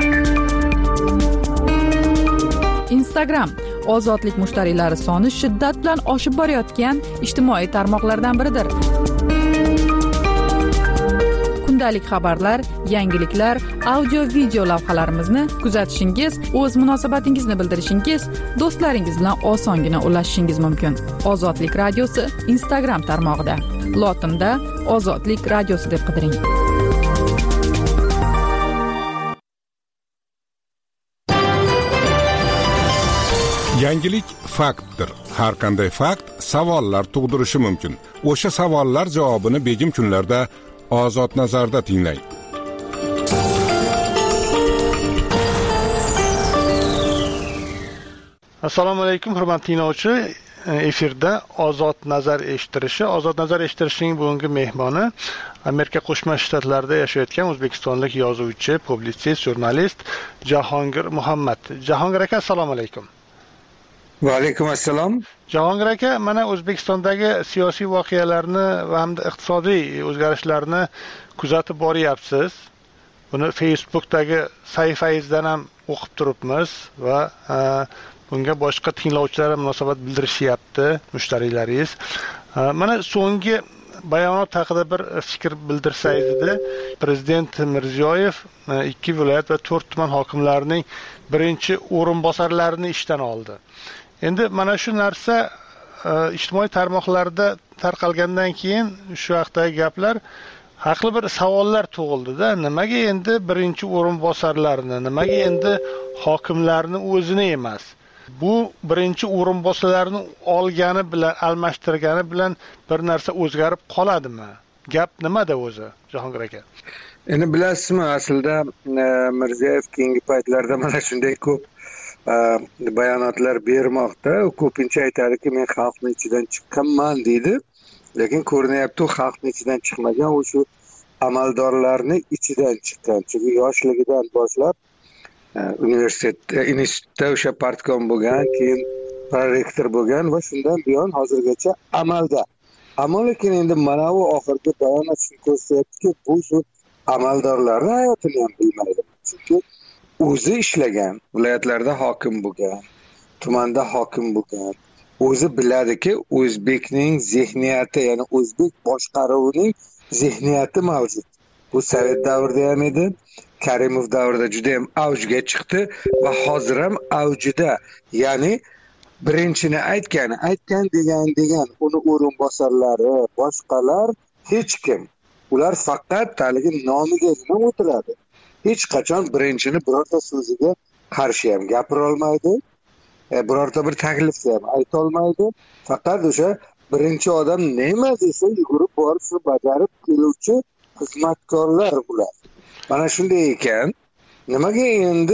Speaker 5: Instagram ozodlik mushtariylari soni shiddat bilan oshib borayotgan ijtimoiy tarmoqlardan biridir. kundalik xabarlar, yangiliklar, audio video lavhalarimizni kuzatishingiz, o'z munosabatingizni bildirishingiz, do'stlaringiz bilan osongina ulashishingiz mumkin. Ozodlik radiosi Instagram tarmog'ida lotinda Ozodlik radiosi deb qidiring.
Speaker 4: Yangilik faktdir. Har qanday fakt savollar tug'dirishi mumkin. O'sha savollar javobini begim kunlarda Ozod nazarda tinglang.
Speaker 1: Assalomu alaykum, hurmatli tinglovchi. Efirda Ozod nazar eshittirishi. Ozod nazar eshittirishning bugungi mehmoni Amerika Qo'shma Shtatlarida yashayotgan o'zbekistonlik yozuvchi, publitsist, jurnalist Jahongir Muhammad. Jahongir aka, assalomu alaykum.
Speaker 12: Va alaykum assalom.
Speaker 1: Jahongir aka, mana O'zbekistondagi siyosiy voqealarni va hamda iqtisodiy o'zgarishlarni kuzatib boryapsiz. Buni Facebookdagi sahifangizdan ham o'qib turibmiz va bunga boshqa tinglovchilar munosabat bildirishyapti, mushtarilaringiz. Mana so'nggi bayonot haqida bir fikr bildirsangiz edi. Prezident Mirziyoyev ikki viloyat va to'rt tuman hokimlarining birinchi o'rinbosarlarini ishdan oldi. Endi mana shu narsa ijtimoiy tarmoqlarda tarqalgandan keyin shu haqdagi gaplar haqli bir savollar tug'ildi-da. Nimaga endi birinchi o'rinbosarlarni, nimaga endi hokimlarni o'zini emas? Bu birinchi o'rinbosarlarni olgani bilan, almashtirgani bilan bir narsa o'zgarib qoladimi? Gap nimada o'zi, Jahongir aka?
Speaker 12: Endi bilasizmi, aslida Mirziyoyev keyingi paytlarda mana shunday ko'p bayonotlar bermoqda. U ko'pincha aytadiki, men xalqning ichidan chiqqanman deydi. Lekin ko'rinyapti, xalqning ichidan chiqmagan, u shu amaldorlarning ichidan chiqqan. Chunki yoshligidan boshlab universitetda, institutda o'sha partkom bo'lgan, keyin prorektor bo'lgan va shundan buyon hozirgacha amalda. Ammo lekin endi mana bu oxirgi bayonot shuni ko'rsatyaptiki, bu shu amaldorlarning hayotini ham bilmaydi. Chunki o'zi ishlagan, viloyatlarda hokim bo'lgan, tumanda hokim bo'lgan. O'zi biladiki, o'zbekning zehniyati, ya'ni o'zbek boshqaruvining zehniyati mavjud. Bu Sovet davrida ham edi, Karimov davrida juda ham avjga chiqdi va hozir ham avjida. Ya'ni birinchini aytgan, aytgan degan degan uni o'rinbosarlari, boshqalar hech kim. Ular faqat taligi nomiga o'tiradi. Hech qachon birinchini birorta so'ziga qarshi ham gapira olmaydi, birorta bir taklifni ham ayta olmaydi. Faqat o'sha birinchi odam nima desa yugurib borib shu bajarib keluvchi xizmatkorlar bular. Mana shunday ekan, nimaga endi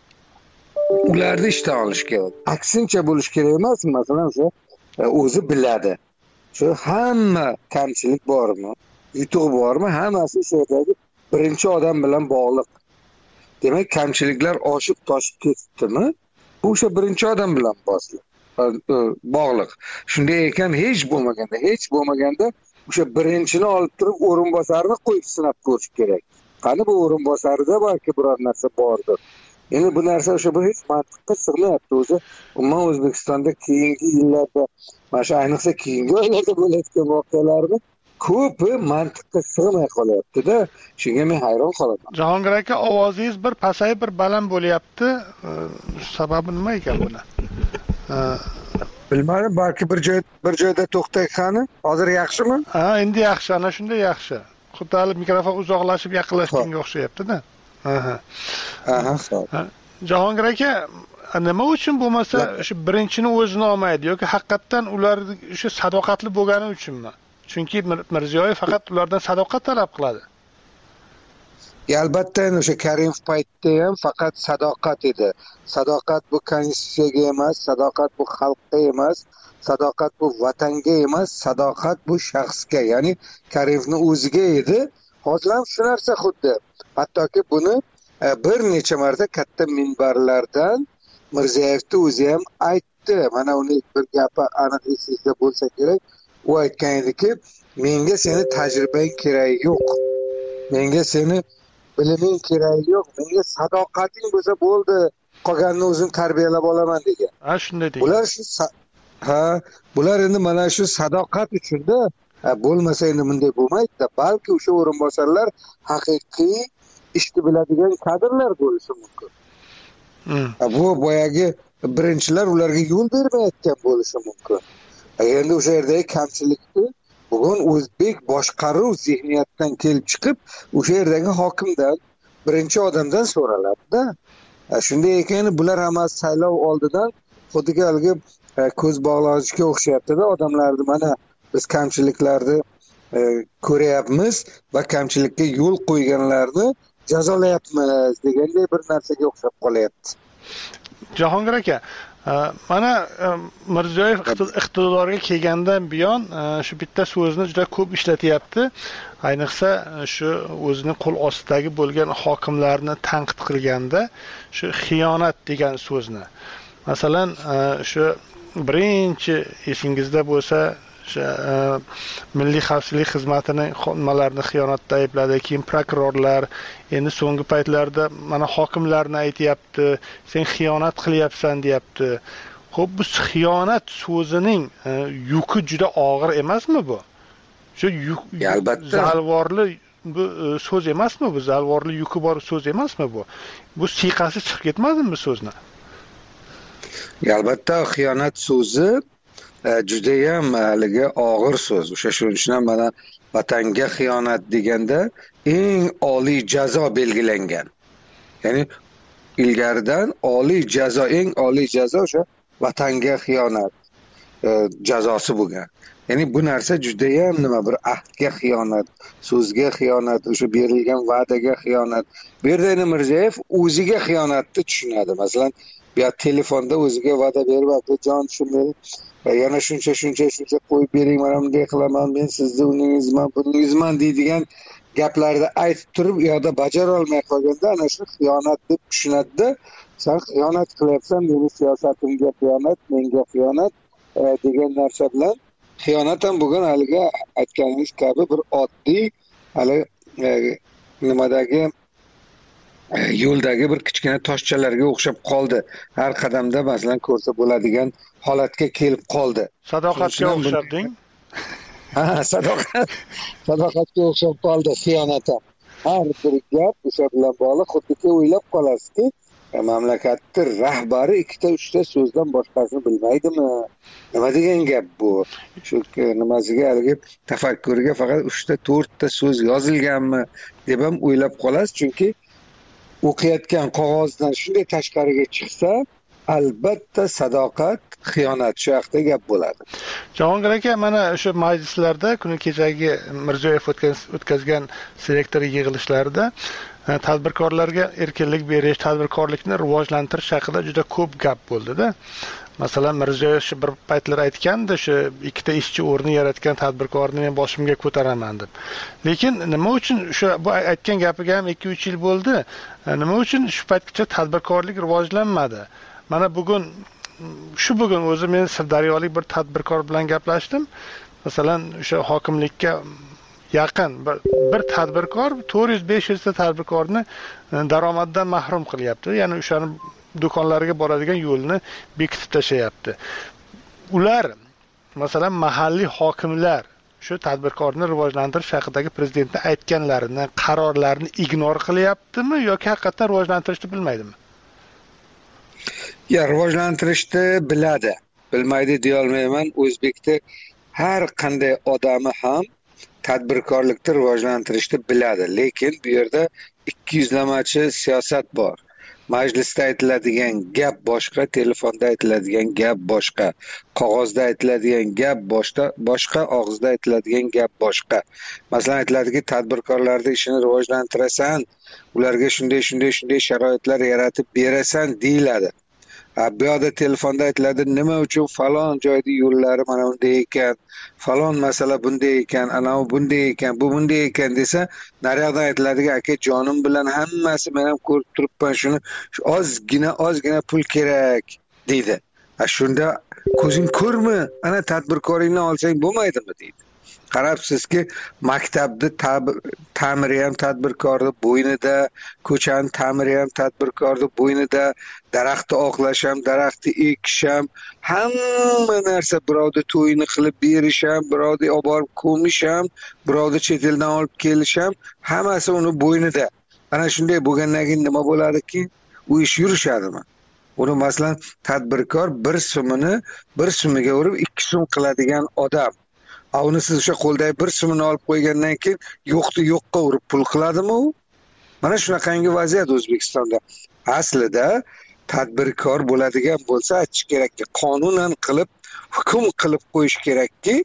Speaker 12: ularni ishdan olish kerak? Aksincha bo'lish kerak emas, masalan o'sha o'zi biladi. Shu hamma kamchilik bormi, yutuq bormi, hammasi shu yerdagi birinchi odam bilan bog'liq. Demak, kamchiliklar oshib toshib ketdimi? Bu o'sha birinchi odam bilan bog'liq. Shunday ekan, hech bo'lmaganda, hech bo'lmaganda o'sha birinchini olib turib o'rinbosarni qo'yib sinab ko'rish kerak. Qani bu o'rinbosarida balki biror narsa bordir. Endi bu narsa o'sha bir hech mantiqqa sig'mayapti o'zi. Umuman O'zbekistonda keyingi yillarda, mana shu ayniqsa keyingi oylarda bo'layotgan voqealarni ko'pi mantiqqa sig'may qolyapti-da. Shunga men hayron qolaman.
Speaker 1: Jahongir aka, ovozingiz bir pasayib, bir baland bo'lyapti. Sababi nima ekan buni?
Speaker 12: Bilmadim, balki bir joy bir joyda to'xtay qani. Hozir yaxshimi?
Speaker 1: Ha, endi yaxshi, ana shunday yaxshi. Xuddi hali mikrofon uzoqlashib, yaqinlashganga o'xshayapti-da. Aha. Aha, xo'p. Jahongir aka, nima uchun bo'lmasa shu birinchini o'zini olmaydi yoki haqiqatan ular o'sha sadoqatli bo'lgani uchunmi? Chunki Mirziyoyev faqat ulardan sadoqat talab qiladi.
Speaker 12: Albatta, o'sha Karimov paytda ham faqat sadoqat edi. Sadoqat bu konstitutsiyaga emas, sadoqat bu xalqqa emas, sadoqat bu vatanga emas, sadoqat bu shaxsga, ya'ni Karimovning o'ziga edi. Hozir ham shu narsa xuddi. Hattoki buni bir necha marta katta minbarlardan Mirziyoyevning o'zi ham aytdi. Mana uni bir gapi aniq esingizda bo'lsa kerak. U aytgan ediki, menga seni tajribang kerak yo'q. Menga seni biliming kerak yo'q. Menga sadoqating bo'lsa bo'ldi. Qolganini o'zim tarbiyalab olaman degan.
Speaker 1: Ha, shunday degan.
Speaker 12: Bular shu ha, bular endi mana shu sadoqat uchun-da bo'lmasa endi bunday bo'lmaydi, balki o'sha o'rinbosarlar haqiqiy ishni biladigan kadrlar bo'lishi mumkin. Bu boyagi birinchilar ularga yo'l bermayotgan bo'lishi mumkin. Endi o'sha yerdagi kamchilikni bugun o'zbek boshqaruv zihniyatdan kelib chiqib, o'sha yerdagi hokimdan, birinchi odamdan so'raladi-da. Shunday ekan, bular hammasi saylov oldidan xuddi haligi ko'z bog'lashga o'xshayapti-da, odamlarni mana biz kamchiliklarni ko'ryapmiz va kamchilikka yo'l qo'yganlarni jazolayapmiz deganday bir narsaga o'xshab qolyapti.
Speaker 1: Jahongir aka, mana Mirziyoyev iqtidorga kelgandan buyon shu bitta so'zni juda ko'p ishlatyapti. Ayniqsa shu o'zining qo'l ostidagi bo'lgan hokimlarni tanqid qilganda shu xiyonat degan so'zni. Masalan, shu birinchi esingizda bo'lsa, Milliy xavfsizlik xizmatining xodimalarini xiyonatda aybladi, keyin prokurorlar, endi so'nggi paytlarda mana hokimlarni aytayapti, sen xiyonat qilyapsan deyapti. Xo'p, bu xiyonat so'zining yuki juda og'ir emasmi bu? Shu albatta zalvorli bu so'z emasmi bu? Zalvorli yuki bor so'z emasmi bu? Bu siyqasi chiqib ketmadimi so'zni?
Speaker 12: Albatta xiyonat so'zi juda ham haligi og'ir so'z. O'sha shuning uchun ham mana vatanga xiyonat deganda eng oliy jazo belgilangan. Ya'ni ilgaridan oliy jazo, eng oliy jazo o'sha vatanga xiyonat jazosi bo'lgan. Ya'ni bu narsa juda ham nima, bir ahdga xiyonat, so'zga xiyonat, o'sha berilgan va'daga xiyonat. Bu yerda endi Mirziyoyev o'ziga xiyonatni tushunadi. Masalan, bu telefonda o'ziga va'da berib, "Jon, shuni yana shuncha shuncha shuncha qo'yib bering, mana bunday qilaman, men sizni uningizman, buningizman" deydigan gaplarni aytib turib, u yoqda bajara olmay qolganda ana shu xiyonat deb tushunadi-da. Sen xiyonat qilyapsan, meni siyosatimga xiyonat, menga xiyonat degan narsa bilan xiyonat ham bugun haligi aytganingiz kabi bir oddiy hali nimadagi yo'ldagi bir kichkina toshchalarga o'xshab qoldi. Har qadamda masalan ko'rsa bo'ladigan holatga kelib qoldi.
Speaker 1: Sadoqatga o'xshabding?
Speaker 12: Ha, sadoqat. Sadoqatga o'xshab qoldi xiyonat ham. Har bir gap o'sha bilan bog'liq, xuddi o'ylab qolasizki, mamlakatning rahbari ikkita uchta so'zdan boshqasini bilmaydimi? Nima degan gap bu? Shu nimasiga haligi tafakkuriga faqat uchta to'rtta so'z yozilganmi deb ham o'ylab qolasiz, chunki o'qiyotgan qog'ozdan shunday tashqariga chiqsa, albatta sadoqat, xiyonat shu haqida gap bo'ladi.
Speaker 1: Jahongir aka, mana o'sha majlislarda kuni kechagi Mirziyoyev o'tkazgan selektor yig'ilishlarida tadbirkorlarga erkinlik berish, tadbirkorlikni rivojlantirish haqida juda ko'p gap bo'ldi-da. Masalan, Mirziyoyev shu bir paytlar aytgandi, shu ikkita ishchi o'rni yaratgan tadbirkorni men boshimga ko'taraman deb. Lekin nima uchun shu bu aytgan gapiga ham ikki uch yil bo'ldi? Nima uchun shu paytgacha tadbirkorlik rivojlanmadi? Mana bugun shu bugun o'zi men Sirdaryolik bir tadbirkor bilan gaplashdim. Masalan, o'sha hokimlikka yaqin bir, bir tadbirkor to'rt yuz besh yuz ta tadbirkorni daromaddan mahrum qilyapti. Ya'ni o'shani do'konlariga boradigan yo'lni bekitib tashayapti. Ular masalan mahalliy hokimlar shu tadbirkorni rivojlantirish haqidagi prezidentning aytganlarini, qarorlarini ignor qilyaptimi yoki haqiqatan rivojlantirishni bilmaydimi?
Speaker 12: Ya, rivojlantirishni biladi. Bilmaydi deya olmayman. O'zbekda har qanday odami ham tadbirkorlikni rivojlantirishni biladi. Lekin bu yerda ikki yuzlamachi siyosat bor. Majlisda aytiladigan gap boshqa, telefonda aytiladigan gap boshqa, qog'ozda aytiladigan gap boshqa, boshqa og'izda aytiladigan gap boshqa. Masalan, aytiladiki, tadbirkorlarning ishini rivojlantirasan, ularga shunday shunday shunday sharoitlar yaratib berasan deyiladi. Bu yoqda telefonda aytiladi, nima uchun falon joyda yo'llari mana bunday ekan, falon masala bunday ekan, anavi bunday ekan, bu bunday ekan desa, naryoqdan aytiladi, aka jonim bilan hammasi men ham ko'rib turibman, shuni ozgina ozgina pul kerak deydi. Shunda ko'zing ko'rmi? Ana tadbirkoringni olsang bo'lmaydimi deydi. qarabsizki, maktabni ta'miri ham tadbirkorni bo'ynida, ko'chani ta'miri ham tadbirkorni bo'ynida, daraxtni oqlash ham, daraxtni ekish ham, hamma narsa birovda to'yini qilib berish ham, birovda olib borib ko'mish ham, birovda chet eldan olib kelish ham, hammasi uni bo'ynida. Ana shunday bo'lgandan keyin nima bo'ladiki, u ish yurishadimi? Uni masalan tadbirkor bir so'mini bir so'miga urib ikki so'm qiladigan odam. Uni siz o'sha qo'ldagi bir so'mini olib qo'ygandan keyin yo'qni yo'qqa urib pul qiladimi u? Mana shunaqangi vaziyat O'zbekistonda. Aslida tadbirkor bo'ladigan bo'lsa, aytish kerakki, qonunan qilib, hukm qilib qo'yish kerakki,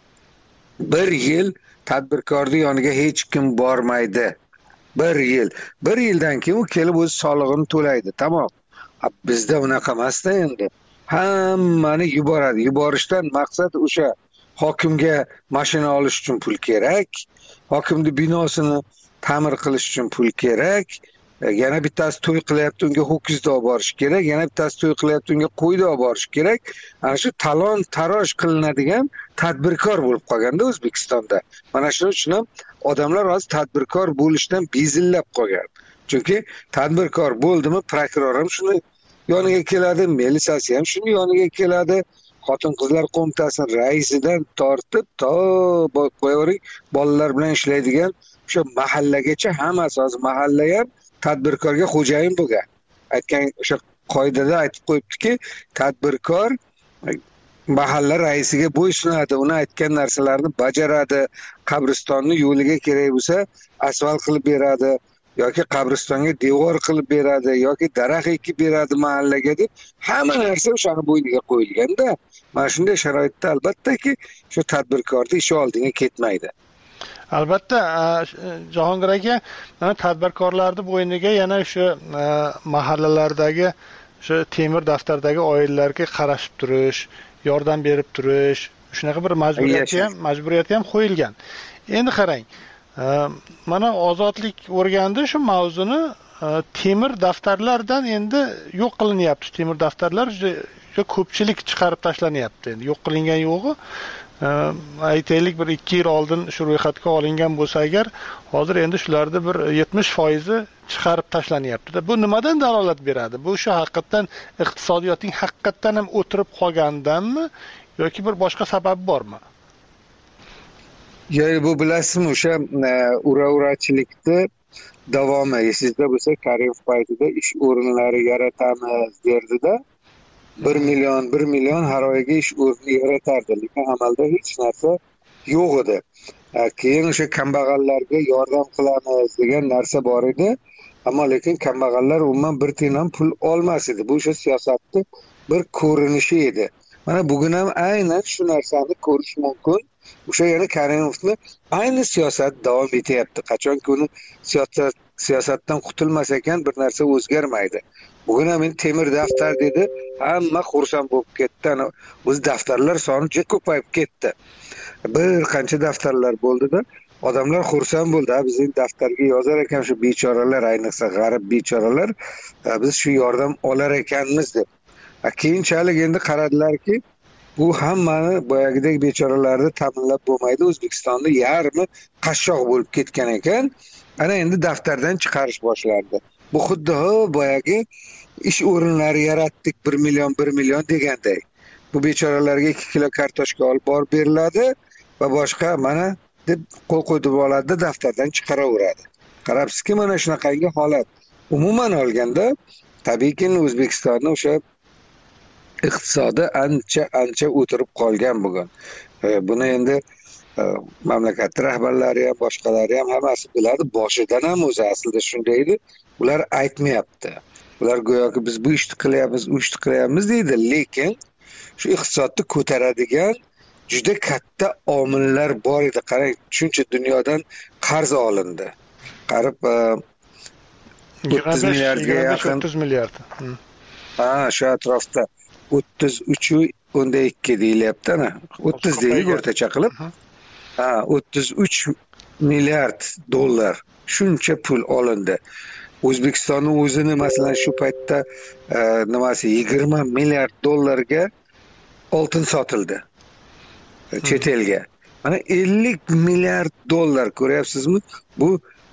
Speaker 12: bir yil tadbirkorning yoniga hech kim bormaydi. Bir yil. Bir yildan keyin u kelib o'z solig'ini to'laydi. Tamom. Bizda unaqa emas-da endi. Hammani yuboradi. Yuborishdan maqsad o'sha hokimga mashina olish uchun pul kerak, hokimning binosini ta'mir qilish uchun pul kerak, yana bittasi to'y qilyapti, unga ho'kizni olib borish kerak, yana bittasi to'y qilyapti, unga qo'yni olib borish kerak. Ana shu talon taroj qilinadigan tadbirkor bo'lib qolganda O'zbekistonda. Mana shuning uchun ham odamlar hozir tadbirkor bo'lishdan bezillab qolgan. Chunki tadbirkor bo'ldimi, prokuror ham shuni yoniga keladi, militsiyasi ham shuni yoniga keladi. Xotin-qizlar qo'mitasining raisidan tortib to qo'yavering, bolalar bilan ishlaydigan o'sha mahallagacha hammasi hozir mahalla ham tadbirkorga xo'jayin bo'lgan. Aytgan o'sha qoidada aytib qo'yibdiki, tadbirkor mahalla raisiga bo'ysunadi, uni aytgan narsalarni bajaradi, qabristonni yo'liga kerak bo'lsa asfalt qilib beradi, yoki qabristonga devor qilib beradi, yoki daraxt ekib beradi mahallaga deb hamma narsa o'shani bo'yniga qo'yilganda, mana shunday sharoitda albattaki shu tadbirkorning ishi oldinga ketmaydi.
Speaker 1: Albatta, Jahongir aka, mana tadbirkorlarning bo'yniga yana o'sha mahallalardagi o'sha temir daftardagi oilalarga qarashib turish, yordam berib turish, shunaqa bir majburiyati ham, majburiyati ham qo'yilgan. Endi qarang, mana ozodlik o'rgandi shu mavzuni temir daftarlardan endi yo'q qilinyapti. Temir daftarlar juda ko'pchilik chiqarib tashlanyapti. Endi yo'q qilingan yo'g'i, aytaylik bir ikki yil oldin shu ro'yxatga olingan bo'lsa agar, hozir endi shularda bir yetmish foizi chiqarib tashlanyapti. Bu nimadan dalolat beradi? Bu shu haqiqatan iqtisodiyotning haqiqatan ham o'tirib qolganidanmi yoki bir boshqa sababi bormi?
Speaker 12: Yo'q, bu bilasizmi, o'sha ura-urachilikni davomi. Esingizda bo'lsa, Karimov paytida ish o'rinlari yaratamiz derdi-da. bir million, bir million har oyga ish o'rni yaratardi, lekin amalda hech narsa yo'q edi. Keyin o'sha kambag'allarga yordam qilamiz degan narsa bor edi, ammo lekin kambag'allar umuman bir tiyin ham pul olmas edi. Bu o'sha siyosatning bir ko'rinishi edi. Mana bugun ham aynan shu narsani ko'rish mumkin. O'sha yana Karimovni ayni siyosat davom etyapti. Qachonki uni siyosat siyosatdan qutulmas ekan bir narsa o'zgarmaydi. Bugun ham endi temir daftar dedi, hamma xursand bo'lib ketdi. O'z daftarlar soni juda ko'payib ketdi. Bir qancha daftarlar bo'ldi-da, odamlar xursand bo'ldi. Bizning daftarga yozar ekan shu bechoralar, ayniqsa g'arib bechoralar, biz shu yordam olar ekanmiz deb. Keyinchalik endi qaradilarki, bu hammani boyagidek bechoralarni ta'minlab bo'lmaydi. O'zbekistonda yarmi qashshoq bo'lib ketgan ekan. Ana endi daftardan chiqarish boshlandi. Bu xuddi boyagi ish o'rinlari yaratdik bir million bir million deganday. Bu bechoralarga ikki kilo kartoshka olib borib beriladi va boshqa mana deb qo'l qo'yib oladi, daftardan chiqaraveradi. Qarabsizki, mana shunaqangi holat. Umuman olganda, tabiiyki O'zbekistonning o'sha iqtisodi ancha ancha o'tirib qolgan bugun. Buni endi mamlakat rahbarlari ham, boshqalari ham hammasi biladi. Boshidan ham o'zi aslida shunday edi. Ular aytmayapti. Ular go'yoki biz bu ishni qilyapmiz, u ishni qilyapmiz deydi, lekin shu iqtisodni ko'taradigan juda katta omillar bor edi. Qarang, shuncha dunyodan qarz olindi. Qarib o'ttiz milliardga yaqin.
Speaker 1: o'ttiz milliard.
Speaker 12: Ha, shu atrofda o'ttiz uch o'n ikki deyilyapti, ana. o'ttiz deylik o'rtacha qilib. Ha, o'ttiz uch milliard dollar shuncha pul olindi. O'zbekistonning o'zini masalan shu paytda nimasi yigirma milliard dollarga oltin sotildi chet elga. mana ellik milliard dollar, ko'ryapsizmi? Bu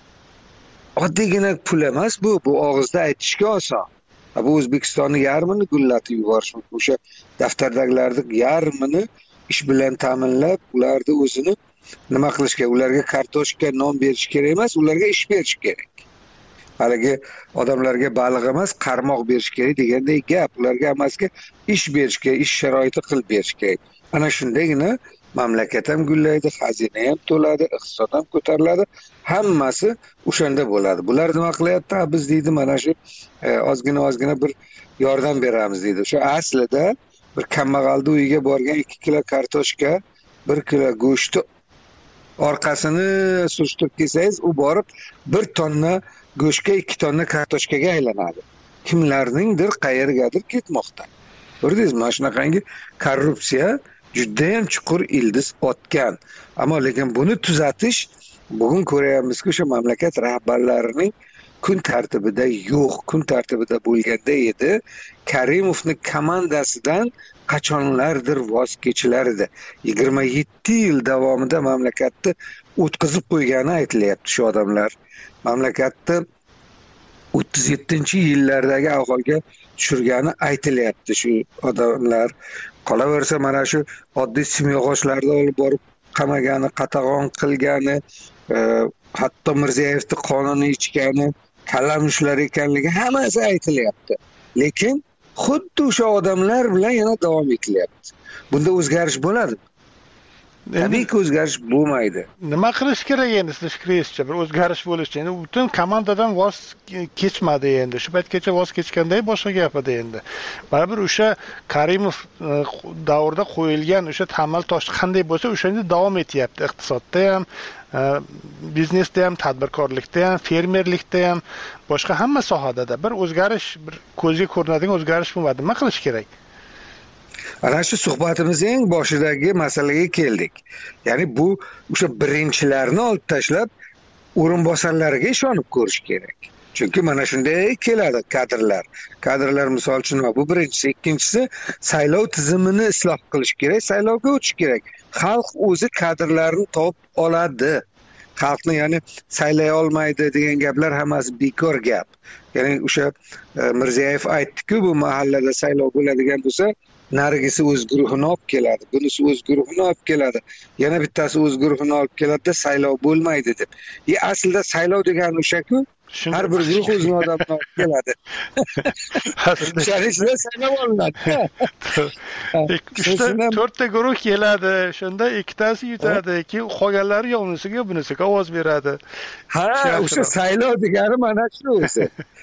Speaker 12: oddiygina pul emas, bu bu og'izda aytishga oson. Bu O'zbekistonni yarmini gullatib yuborish mumkin. O'sha daftardagilarni yarmini ish bilan ta'minlab, ularni o'zini nima qilish kerak? Ularga kartoshka, non berish kerak emas, ularga ish berish kerak. Haligi odamlarga baliq emas, qarmoq berish kerak deganday gap. Ularga hammasiga ish berish kerak, ish sharoiti qilib berish kerak. Ana shundagina mamlakat ham gullaydi, xazina ham to'ladi, iqtisod ham ko'tariladi. Hammasi o'shanda bo'ladi. Bular nima qilyapti? Biz deydi mana shu ozgina ozgina bir yordam beramiz deydi. Shu aslida bir kambag'alni uyiga borgan ikki kilo kartoshka, bir kilo go'shtni orqasini surishtirib kelsangiz, u borib bir tonna go'shtga ikki tonna kartoshkaga aylanadi. Kimlarningdir qayergadir ketmoqda. Ko'rdingizmi? Mana shunaqangi korrupsiya juda ham chuqur ildiz otgan. Ammo lekin buni tuzatish bugun ko'ryapmizki, o'sha mamlakat rahbarlarining kun tartibida yo'q, kun tartibida bo'lganda edi. Karimovning komandasidan qachonlardir voz kechilar edi. yigirma yetti yil davomida mamlakatni o'tkazib qo'ygani aytilyapti shu odamlar. Mamlakatni o'ttiz yettinchi yillardagi ahvolga tushirgani aytilyapti shu odamlar. Qolaversa mana shu oddiy simyog'ochlarni olib borib qamagani, qatag'on qilgani, e, hatto Mirzayevning qonini ichgani, kalamushlar ekanligi hammasi aytilyapti. Lekin xuddi o'sha odamlar bilan yana davom etilyapti. Bunda o'zgarish bo'ladimi? Tabiiyki o'zgarish bo'lmaydi.
Speaker 1: Nima qilish kerak endi siz fikringizcha? Bir o'zgarish bo'lishi uchun butun komandadan voz kechmadi endi. Shu paytgacha voz kechganday boshqa gap edi endi. Baribir o'sha Karimov davrida qo'yilgan o'sha tamal tosh qanday bo'lsa, o'shanda davom etyapti. Iqtisodda ham, biznesda ham, tadbirkorlikda ham, fermerlikda ham, boshqa hamma sohada bir o'zgarish, bir ko'zga ko'rinadigan o'zgarish bo'lmadi. Nima qilish kerak?
Speaker 12: Ana shu suhbatimizning boshidagi masalaga keldik. Ya'ni bu o'sha birinchilarni olib tashlab o'rinbosarlarga ishonib ko'rish kerak. Chunki mana shunday keladi kadrlar. Kadrlar misol uchun bu birinchisi, ikkinchisi saylov tizimini isloh qilish kerak, saylovga o'tish kerak. Xalq o'zi kadrlarni topib oladi. Xalqni ya'ni saylay olmaydi degan gaplar hammasi bekor gap. Ya'ni o'sha Mirziyoyev aytdi-ku, bu mahallada saylov bo'ladigan bo'lsa, narigisi o'z guruhini olib keladi, bunisi o'z guruhini olib keladi, yana bittasi o'z guruhini olib keladi-da saylov bo'lmaydi deb. E aslida saylov degani o'sha-ku, har bir guruh o'z odamini olib keladi. Aslida saylov olinadi.
Speaker 1: Uchta to'rtta guruh keladi, shunda ikkitasi yutadi, keyin qolganlari yo'nisiga bunisiga ovoz beradi.
Speaker 12: Ha, o'sha saylov degani mana shu o'zi.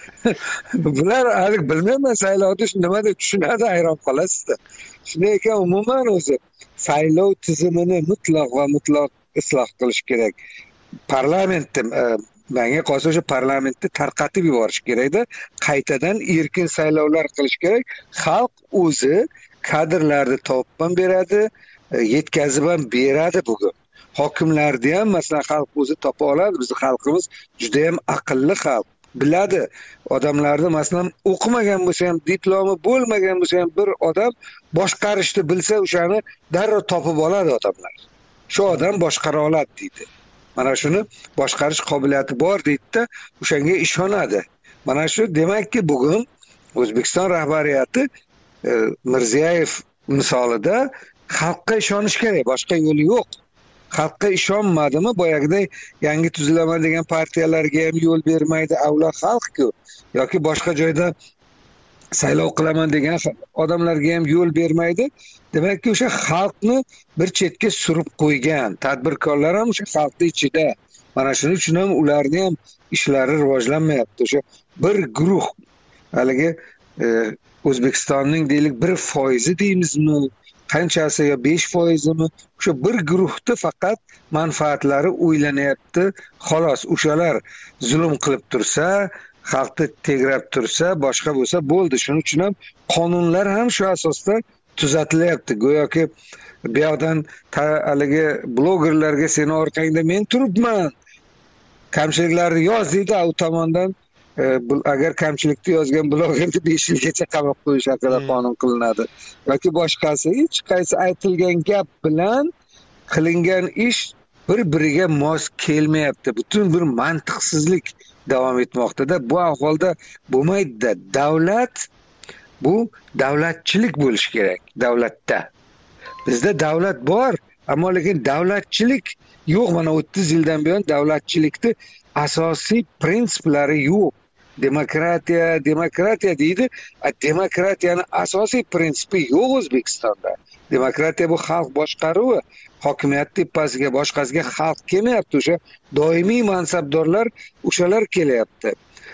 Speaker 12: Bular hali bilmayman saylovni nima deb tushunadi, hayron qolasizda. Shunday ekan umuman o'zi saylov tizimini mutlaq va mutlaq isloh qilish kerak. Parlamentni menga qolsa o'sha parlamentni tarqatib yuborish kerak-da, qaytadan erkin saylovlar qilish kerak. Xalq o'zi kadrlarni topib ham beradi, yetkazib ham beradi bugun. Hokimlarni ham masalan xalq o'zi topa oladi. Bizning xalqimiz juda ham aqlli xalq. Biladi. Odamlarni masalan o'qimagan bo'lsa ham, diplomi bo'lmagan bo'lsa ham bir odam boshqarishni bilsa, o'shani darrov topib oladi odamlar. Shu odam boshqara oladi deydi. Mana shuni boshqarish qobiliyati bor deydi-da, o'shanga ishonadi. Mana shu demakki bugun O'zbekiston rahbariyati e, Mirziyoyev misolida xalqqa ishonish kerak, boshqa yo'li yo'q. Xalqqa ishonmadimi, boyagiday yangi tuzilama degan partiyalarga ham yo'l bermaydi, avlod xalq-ku, yoki boshqa joyda saylov qilaman degan odamlarga ham yo'l bermaydi. Demakki o'sha xalqni bir chetga surib qo'ygan, tadbirkorlar ham o'sha xalqning ichida. Mana shuning uchun ham ularning ham ishlari rivojlanmayapti. O'sha bir guruh, haligi e, O'zbekistonning deylik bir foizi deymizmi, qanchasi yo besh foizimi, o'sha bir guruhni faqat manfaatlari o'ylanyapti. Xolos, o'shalar zulm qilib tursa, xalqni tegrab tursa, boshqa bo'lsa bo'ldi. Shuning uchun ham qonunlar ham shu asosda tuzatilyapti. Go'yoki bu yoqdan haligi blogerlarga seni orqangda men turibman, kamchiliklarni yoz deydi, u tomondan e, agar kamchilikni yozgan blogerni besh yilgacha qamoq qo'yish haqida qonun qilinadi. Yoki boshqasi hech qaysi aytilgan gap bilan qilingan ish bir-biriga mos kelmayapti. Butun bir mantiqsizlik davom etmoqda-da. Bu ahvolda bo'lmaydi-da. Davlat bu davlatchilik bo'lishi kerak davlatda. Bizda davlat bor, ammo lekin davlatchilik yo'q. Mana o'ttiz yildan buyon davlatchilikni asosiy prinsiplari yo'q. Demokratiya, demokratiya deydi. Demokratiyaning asosiy prinsipi yo'q O'zbekistonda. Demokratiya bu xalq boshqaruvi. Hokimiyat tepasiga boshqasiga xalq kelmayapti. O'sha doimiy mansabdorlar o'shalar kelyapti.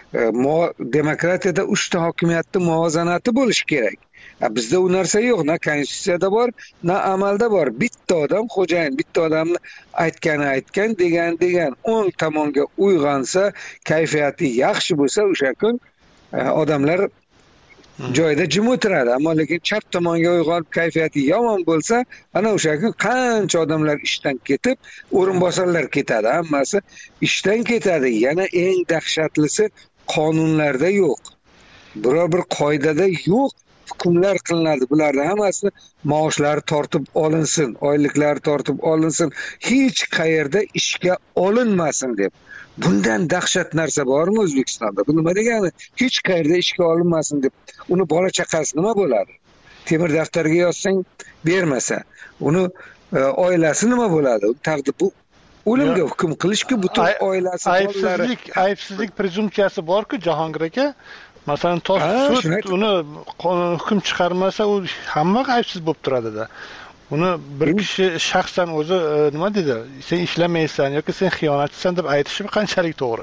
Speaker 12: Demokratiyada uchta hokimiyatning muvozanati bo'lishi kerak. Bizda u narsa yo'q, na konstitutsiyada bor, na amalda bor. Bitta odam xo'jayin, bitta odamni aytgani aytgan, degan degan, o'ng tomonga uyg'onsa, kayfiyati yaxshi bo'lsa, o'sha kun odamlar joyida jim o'tiradi. Ammo lekin chap tomonga uyg'onib kayfiyati yomon bo'lsa, ana o'sha kun qancha odamlar ishdan ketib, o'rinbosarlar ketadi, hammasi ishdan ketadi. Yana eng dahshatlisi qonunlarda yo'q. Biror bir qoidada yo'q. Hukmlar qilinadi. Bularning hammasi maoshlari tortib olinsin, oyliklari tortib olinsin, hech qayerda ishga olinmasin deb. Bundan dahshat narsa bormi O'zbekistonda? Bu nima degani? Hech qayerda ishga olinmasin deb. Uni bola chaqasi nima bo'ladi? Temir daftarga yozsang bermasa, uni e, oilasi nima bo'ladi? Taqdir bu o'limga hukm qilishki butun oilasi
Speaker 1: aybsizlik, aybsizlik prezumsiyasi bor-ku Jahongir aka. Masalan, sud uni hukm chiqarmasa, u hamma aybsiz bo'lib turadi-da. Uni bir kishi shaxsan o'zi nima dedi? Sen ishlamaysan yoki sen xiyonatchisan deb aytishi qanchalik to'g'ri?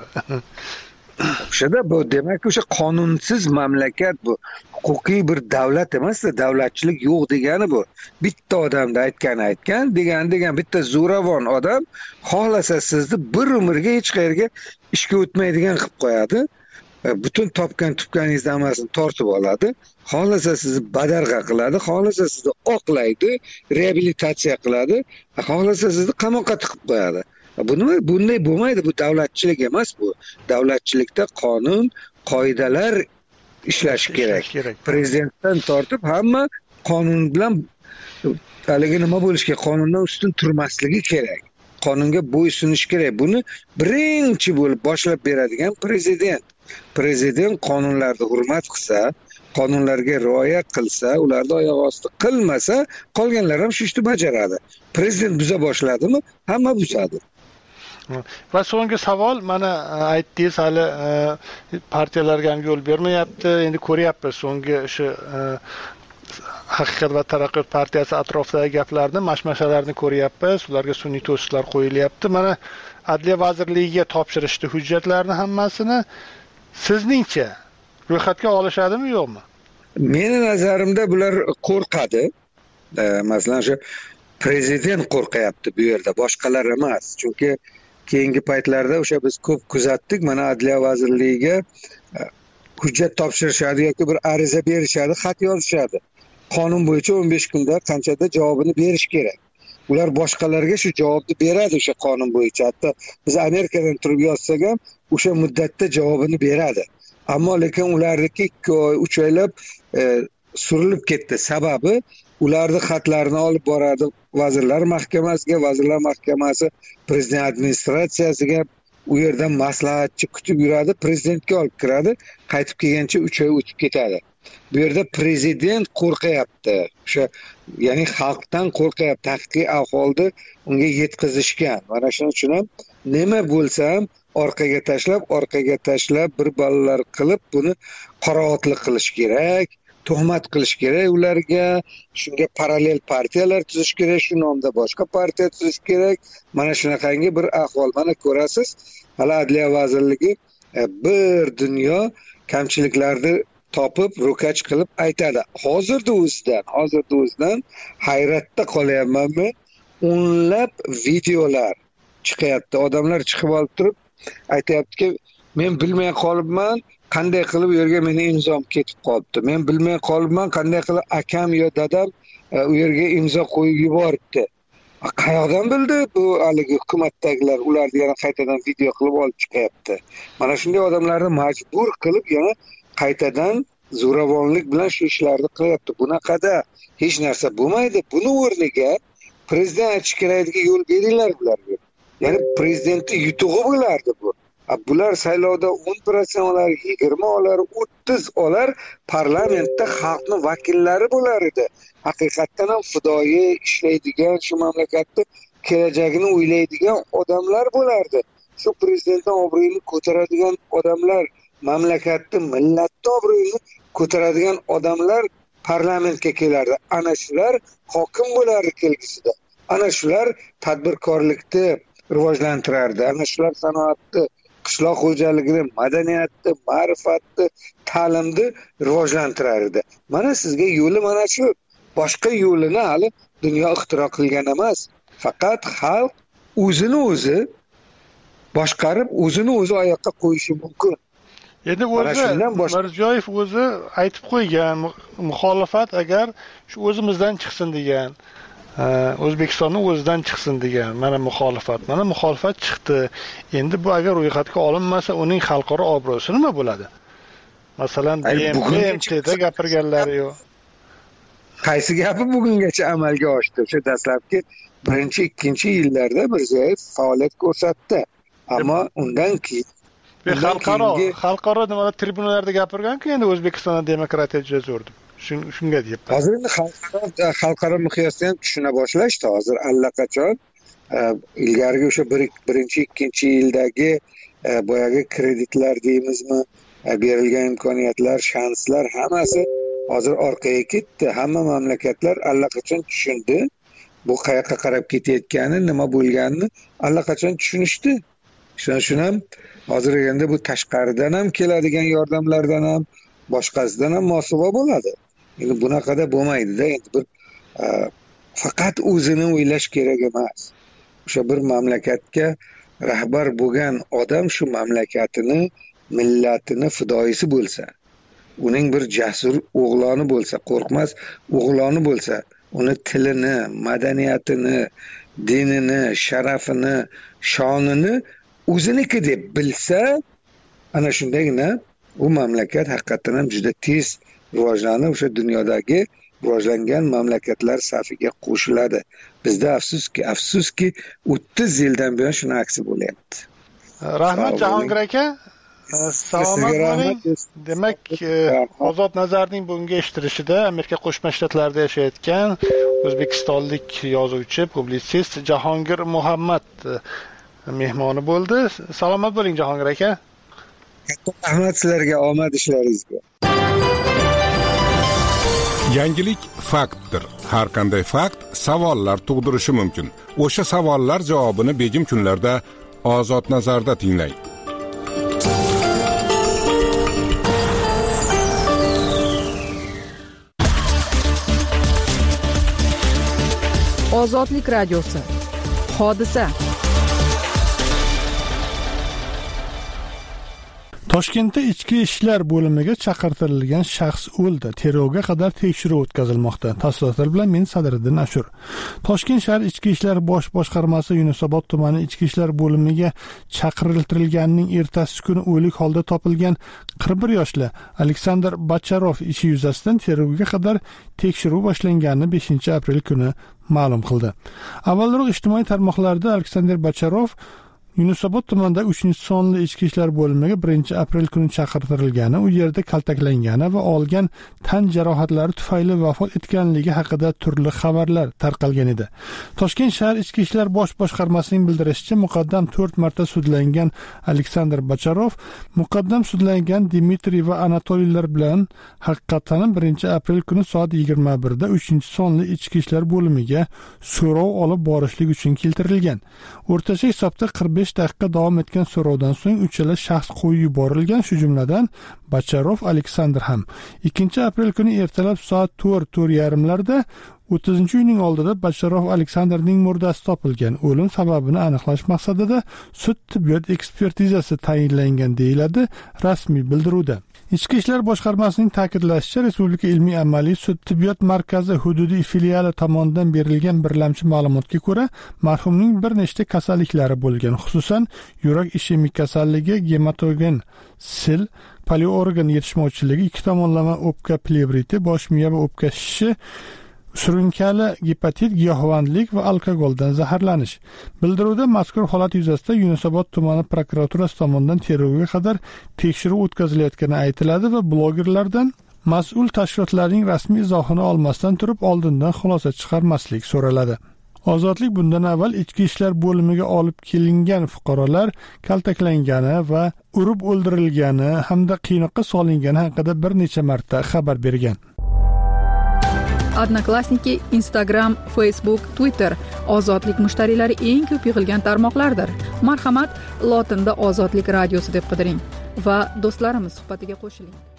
Speaker 12: O'shada bu demak o'sha qonunsiz mamlakat bu. Huquqiy bir davlat emas-da, davlatchilik yo'q degani bu. Bitta odamda aytgan aytgan, degan degan bitta zo'ravon odam xohlasa sizni bir umrga hech qayerga ishga o'tmaydigan qilib qo'yadi. Butun topgan tutganingizni hammasini tortib oladi. Xohlasa sizni badarg'a qiladi, xohlasa sizni oqlaydi, reabilitatsiya qiladi, xohlasa sizni qamoqqa tiqib qo'yadi. Bu nima? Bunday bo'lmaydi. Bu davlatchilik emas bu. Davlatchilikda qonun, qoidalar ishlashi kerak. Prezidentdan tortib hamma qonun bilan haligi nima bo'lishi kerak, qonundan ustun turmasligi kerak. Qonunga bo'ysunish kerak. Buni birinchi bo'lib boshlab beradigan prezident. Prezident qonunlarni hurmat qilsa, qonunlarga rioya qilsa, ularni oyoq osti qilmasa, qolganlar ham shu ishni bajaradi. Prezident buza boshladimi, hamma buzadi.
Speaker 1: Va so'nggi savol, mana aytdingiz, hali partiyalarga ham yo'l bermayapti. Endi ko'ryapmiz so'nggi o'sha Haqiqat va taraqqiyot partiyasi atrofidagi gaplarni, mashmashalarni ko'ryapmiz. Ularga sun'iy to'siqlar qo'yilyapti. Mana Adliya vazirligiga topshirishdi hujjatlarni hammasini. Sizningcha ro'yxatga olishadimi, yo'qmi?
Speaker 12: Meni nazarimda bular qo'rqadi. E, masalan, shu prezident qo'rqyapti bu yerda, boshqalar emas. Chunki keyingi paytlarda o'sha biz ko'p kuzatdik, mana Adliya vazirligiga e, hujjat topshirishadi yoki bir ariza berishadi, xat yozishadi. Qonun bo'yicha o'n besh kunda qanchada javobini berish kerak. Ular boshqalarga shu javobni beradi o'sha qonun bo'yicha. Hatto biz Amerikadan turib yozsak ham o'sha muddatda javobini beradi. Ammo lekin ularniki ikki oy, uch oylab e, surilib ketdi. Sababi ularning xatlarini olib boradi Vazirlar Mahkamasiga, Vazirlar Mahkamasi Prezident administratsiyasiga, u yerdan maslahatchi kutib yuradi, prezidentga olib kiradi, qaytib kelgancha uch oy o'tib ketadi. Bu yerda prezident qo'rqyapti. O'sha, ya'ni xalqdan qo'rqyapti. Haqiqiy ahvolni unga yetkazishgan. Mana shuning uchun ham nima bo'lsa ham orqaga tashlab, orqaga tashlab bir balolar qilib buni qorovotlik qilish kerak, tuhmat qilish kerak ularga, shunga parallel partiyalar tuzish kerak, shu nomda boshqa partiya tuzish kerak. Mana shunaqangi bir ahvol. Mana ko'rasiz, hali Adliya vazirligi bir dunyo kamchiliklarni topib, ro'kach qilib aytadi. Hozirda o'zidan, hozirda o'zidan hayratda qolyapmanmi? O'nlab videolar chiqyapti. Odamlar chiqib olib turib aytayaptiki, men bilmay qolibman, qanday qilib u yerga meni imzom ketib qolibdi. Men bilmay qolibman, qanday qilib akam yo dadam u yerga imzo qo'yib yuboribdi. Qayoqdan bildi bu haligi hukumatdagilar? Ularni yana qaytadan video qilib olib chiqyapti. Mana shunday odamlarni majbur qilib yana qaytadan zo'ravonlik bilan shu ishlarni qilyapti. Bunaqada hech narsa bo'lmaydi. Buni o'rniga prezident aytish kerakligiga yo'l beringlar bularga. Ya'ni prezidentning yutug'i bo'lardi bu. Bular saylovda o'n prosent olar, yigirma olar, o'ttiz olar, parlamentda xalqning vakillari bo'lar edi. Haqiqatdan ham fidoyi ishlaydigan, shu mamlakatda kelajagini o'ylaydigan odamlar bo'lardi. Shu prezidentning obro'yini ko'taradigan odamlar, mamlakatni, millatning obro'yini ko'taradigan odamlar parlamentga kelardi. Ana shular hokim bo'lardi kelgusida. Ana shular tadbirkorlikni rivojlantirardi. Ana shular sanoatni, qishloq xo'jaligini, madaniyatni, ma'rifatni, ta'limni rivojlantirardi. Mana sizga yo'li mana shu. Boshqa yo'lini hali dunyo ixtiro qilgan emas. Faqat xalq o'zini o'zi boshqarib, o'zini o'zi oyoqqa qo'yishi mumkin.
Speaker 1: Endi o'zi Mirziyoyev o'zi aytib qo'ygan, muxolifat agar shu o'zimizdan chiqsin degan, O'zbekistonning o'zidan chiqsin degan, mana muxolifat, mana muxolifat chiqdi. Endi bu agar ro'yxatga olinmasa, uning xalqaro obro'si nima bo'ladi? Masalan, B M Tda gapirganlari yo'q.
Speaker 12: Qaysi gapi bugungacha amalga oshdi? O'sha dastlabki birinchi, ikkinchi yillarda Mirziyoyev faoliyat ko'rsatdi. Ammo undan keyin
Speaker 1: xalqaro xalqaro nimalar tribunalarda gapirgan-ku, endi O'zbekistonda demokratiya juda zo'r deb. Shunga deyapman.
Speaker 12: Hozir endi xalqaro xalqaro miqyosda ham tushuna boshlashdi. Hozir allaqachon ilgarigi o'sha birinchi, ikkinchi yildagi boyagi kreditlar deymizmi, berilgan imkoniyatlar, shanslar hammasi hozir orqaga ketdi. Hamma mamlakatlar allaqachon tushundi. Bu qayoqqa qarab ketayotgani, nima bo'lganini allaqachon tushunishdi. Shuning ham hozir endi bu tashqaridan ham keladigan yordamlardan ham boshqasidan ham mosuvo bo'ladi. Endi bunaqada bo'lmaydi-da, endi bir faqat o'zini o'ylash kerak emas. O'sha bir mamlakatga rahbar bo'lgan odam shu mamlakatini, millatini fidoyisi bo'lsa, uning bir jasur o'g'loni bo'lsa, qo'rqmas o'g'loni bo'lsa, uni tilini, madaniyatini, dinini, sharafini, shonini o'ziniki deb bilsa, ana shundagina u mamlakat haqiqatan ham juda tez rivojlanib, o'sha dunyodagi rivojlangan mamlakatlar safiga qo'shiladi. Bizda afsuski, afsuski o'ttiz yildan buyon shuni aksi bo'lyapti.
Speaker 1: Rahmat Jahongir aka. Salomat bo'ling. Demak, Ozod Nazarning bugungi eshittirishida Amerika Qo'shma Shtatlarida yashayotgan o'zbekistonlik yozuvchi, publitsist Jahongir Muhammad mehmoni bo'ldi. Salomat bo'ling Jahongir aka.
Speaker 12: Rahmat sizlarga, omad ishlaringizga.
Speaker 4: Yangilik faktdir. Har qanday fakt savollar tug'dirishi mumkin. O'sha savollar javobini begim kunlarda Ozod Nazarda tinglang.
Speaker 5: Ozodlik radiosi. Hodisa.
Speaker 1: Toshkentda ichki ishlar bo'limiga chaqirtirilgan shaxs o'ldi. Tergovga qadar tekshiruv o'tkazilmoqda. Tafsilotlar bilan men Sadriddin Ashur. Toshkent shahar ichki ishlar bosh boshqarmasi Yunusobod tumani ichki ishlar bo'limiga chaqiriltirilganining ertasi kuni o'lik holda topilgan qirq bir yoshli Aleksandr Bacharov ishi yuzasidan tergovga qadar tekshiruv boshlanganini beshinchi aprel kuni ma'lum qildi. Avvalroq ijtimoiy tarmoqlarda Aleksandr Bacharov Yunusobod tumanida uchinchi sonli ichki ishlar bo'limiga birinchi aprel kuni chaqirtirilgani, u yerda kaltaklangani va olgan tan jarohatlari tufayli vafot etganligi haqida turli xabarlar tarqalgan edi. Toshkent shahar ichki ishlar bosh boshqarmasining bildirishicha, muqaddam to'rt marta sudlangan Aleksandr Bacharov muqaddam sudlangan Dmitriy va Anatoliylar bilan haqiqatan birinchi aprel kuni soat yigirma birda uchinchi sonli ichki ishlar bo'limiga so'rov olib borishlik uchun keltirilgan. O'rtacha hisobda qirq besh daqiqa davom etgan so'rovdan so'ng uchala shaxs qo'yib yuborilgan, shu jumladan Bacharov Aleksandr ham. ikkinchi aprel kuni ertalab soat to'rt to'rt yarim larda o'ttizinchi uyning oldida Bacharov Aleksandrning murdasi topilgan. O'lim sababini aniqlash maqsadida sud tibbiyot ekspertizasi tayinlangan deyiladi rasmiy bildiruvda. Ichki ishlar boshqarmasining ta'kidlashicha, Respublika ilmiy amaliy sud tibbiyot markazi hududiy filiali tomonidan berilgan birlamchi ma'lumotga ko'ra, marhumning bir nechta kasalliklari bo'lgan, xususan yurak ishemik kasalligi, gematogen sil, poliorgan yetishmovchiligi, ikki tomonlama o'pka plevriti, bosh miya va o'pka shishi, surunkali gepatit, giyohvandlik va alkogoldan zaharlanish. Bildiruvda mazkur holat yuzasidan Yunusobod tumani prokuraturasi tomonidan tergovga qadar tekshiruv o'tkazilayotgani aytiladi va blogerlardan mas'ul tashkilotlarning rasmiy izohini olmasdan turib oldindan xulosa chiqarmaslik so'raladi. Ozodlik bundan avval ichki ishlar bo'limiga olib kelingan fuqarolar kaltaklangani va urib o'ldirilgani hamda qiynoqqa solingani haqida bir necha marta xabar bergan.
Speaker 5: Odnoklassniki, Instagram, Facebook, Twitter ozodlik mushtariylari eng ko'p yig'ilgan tarmoqlardir. Marhamat, lotinda Ozodlik radiosi deb qidiring va do'stlarimiz suhbatiga qo'shiling.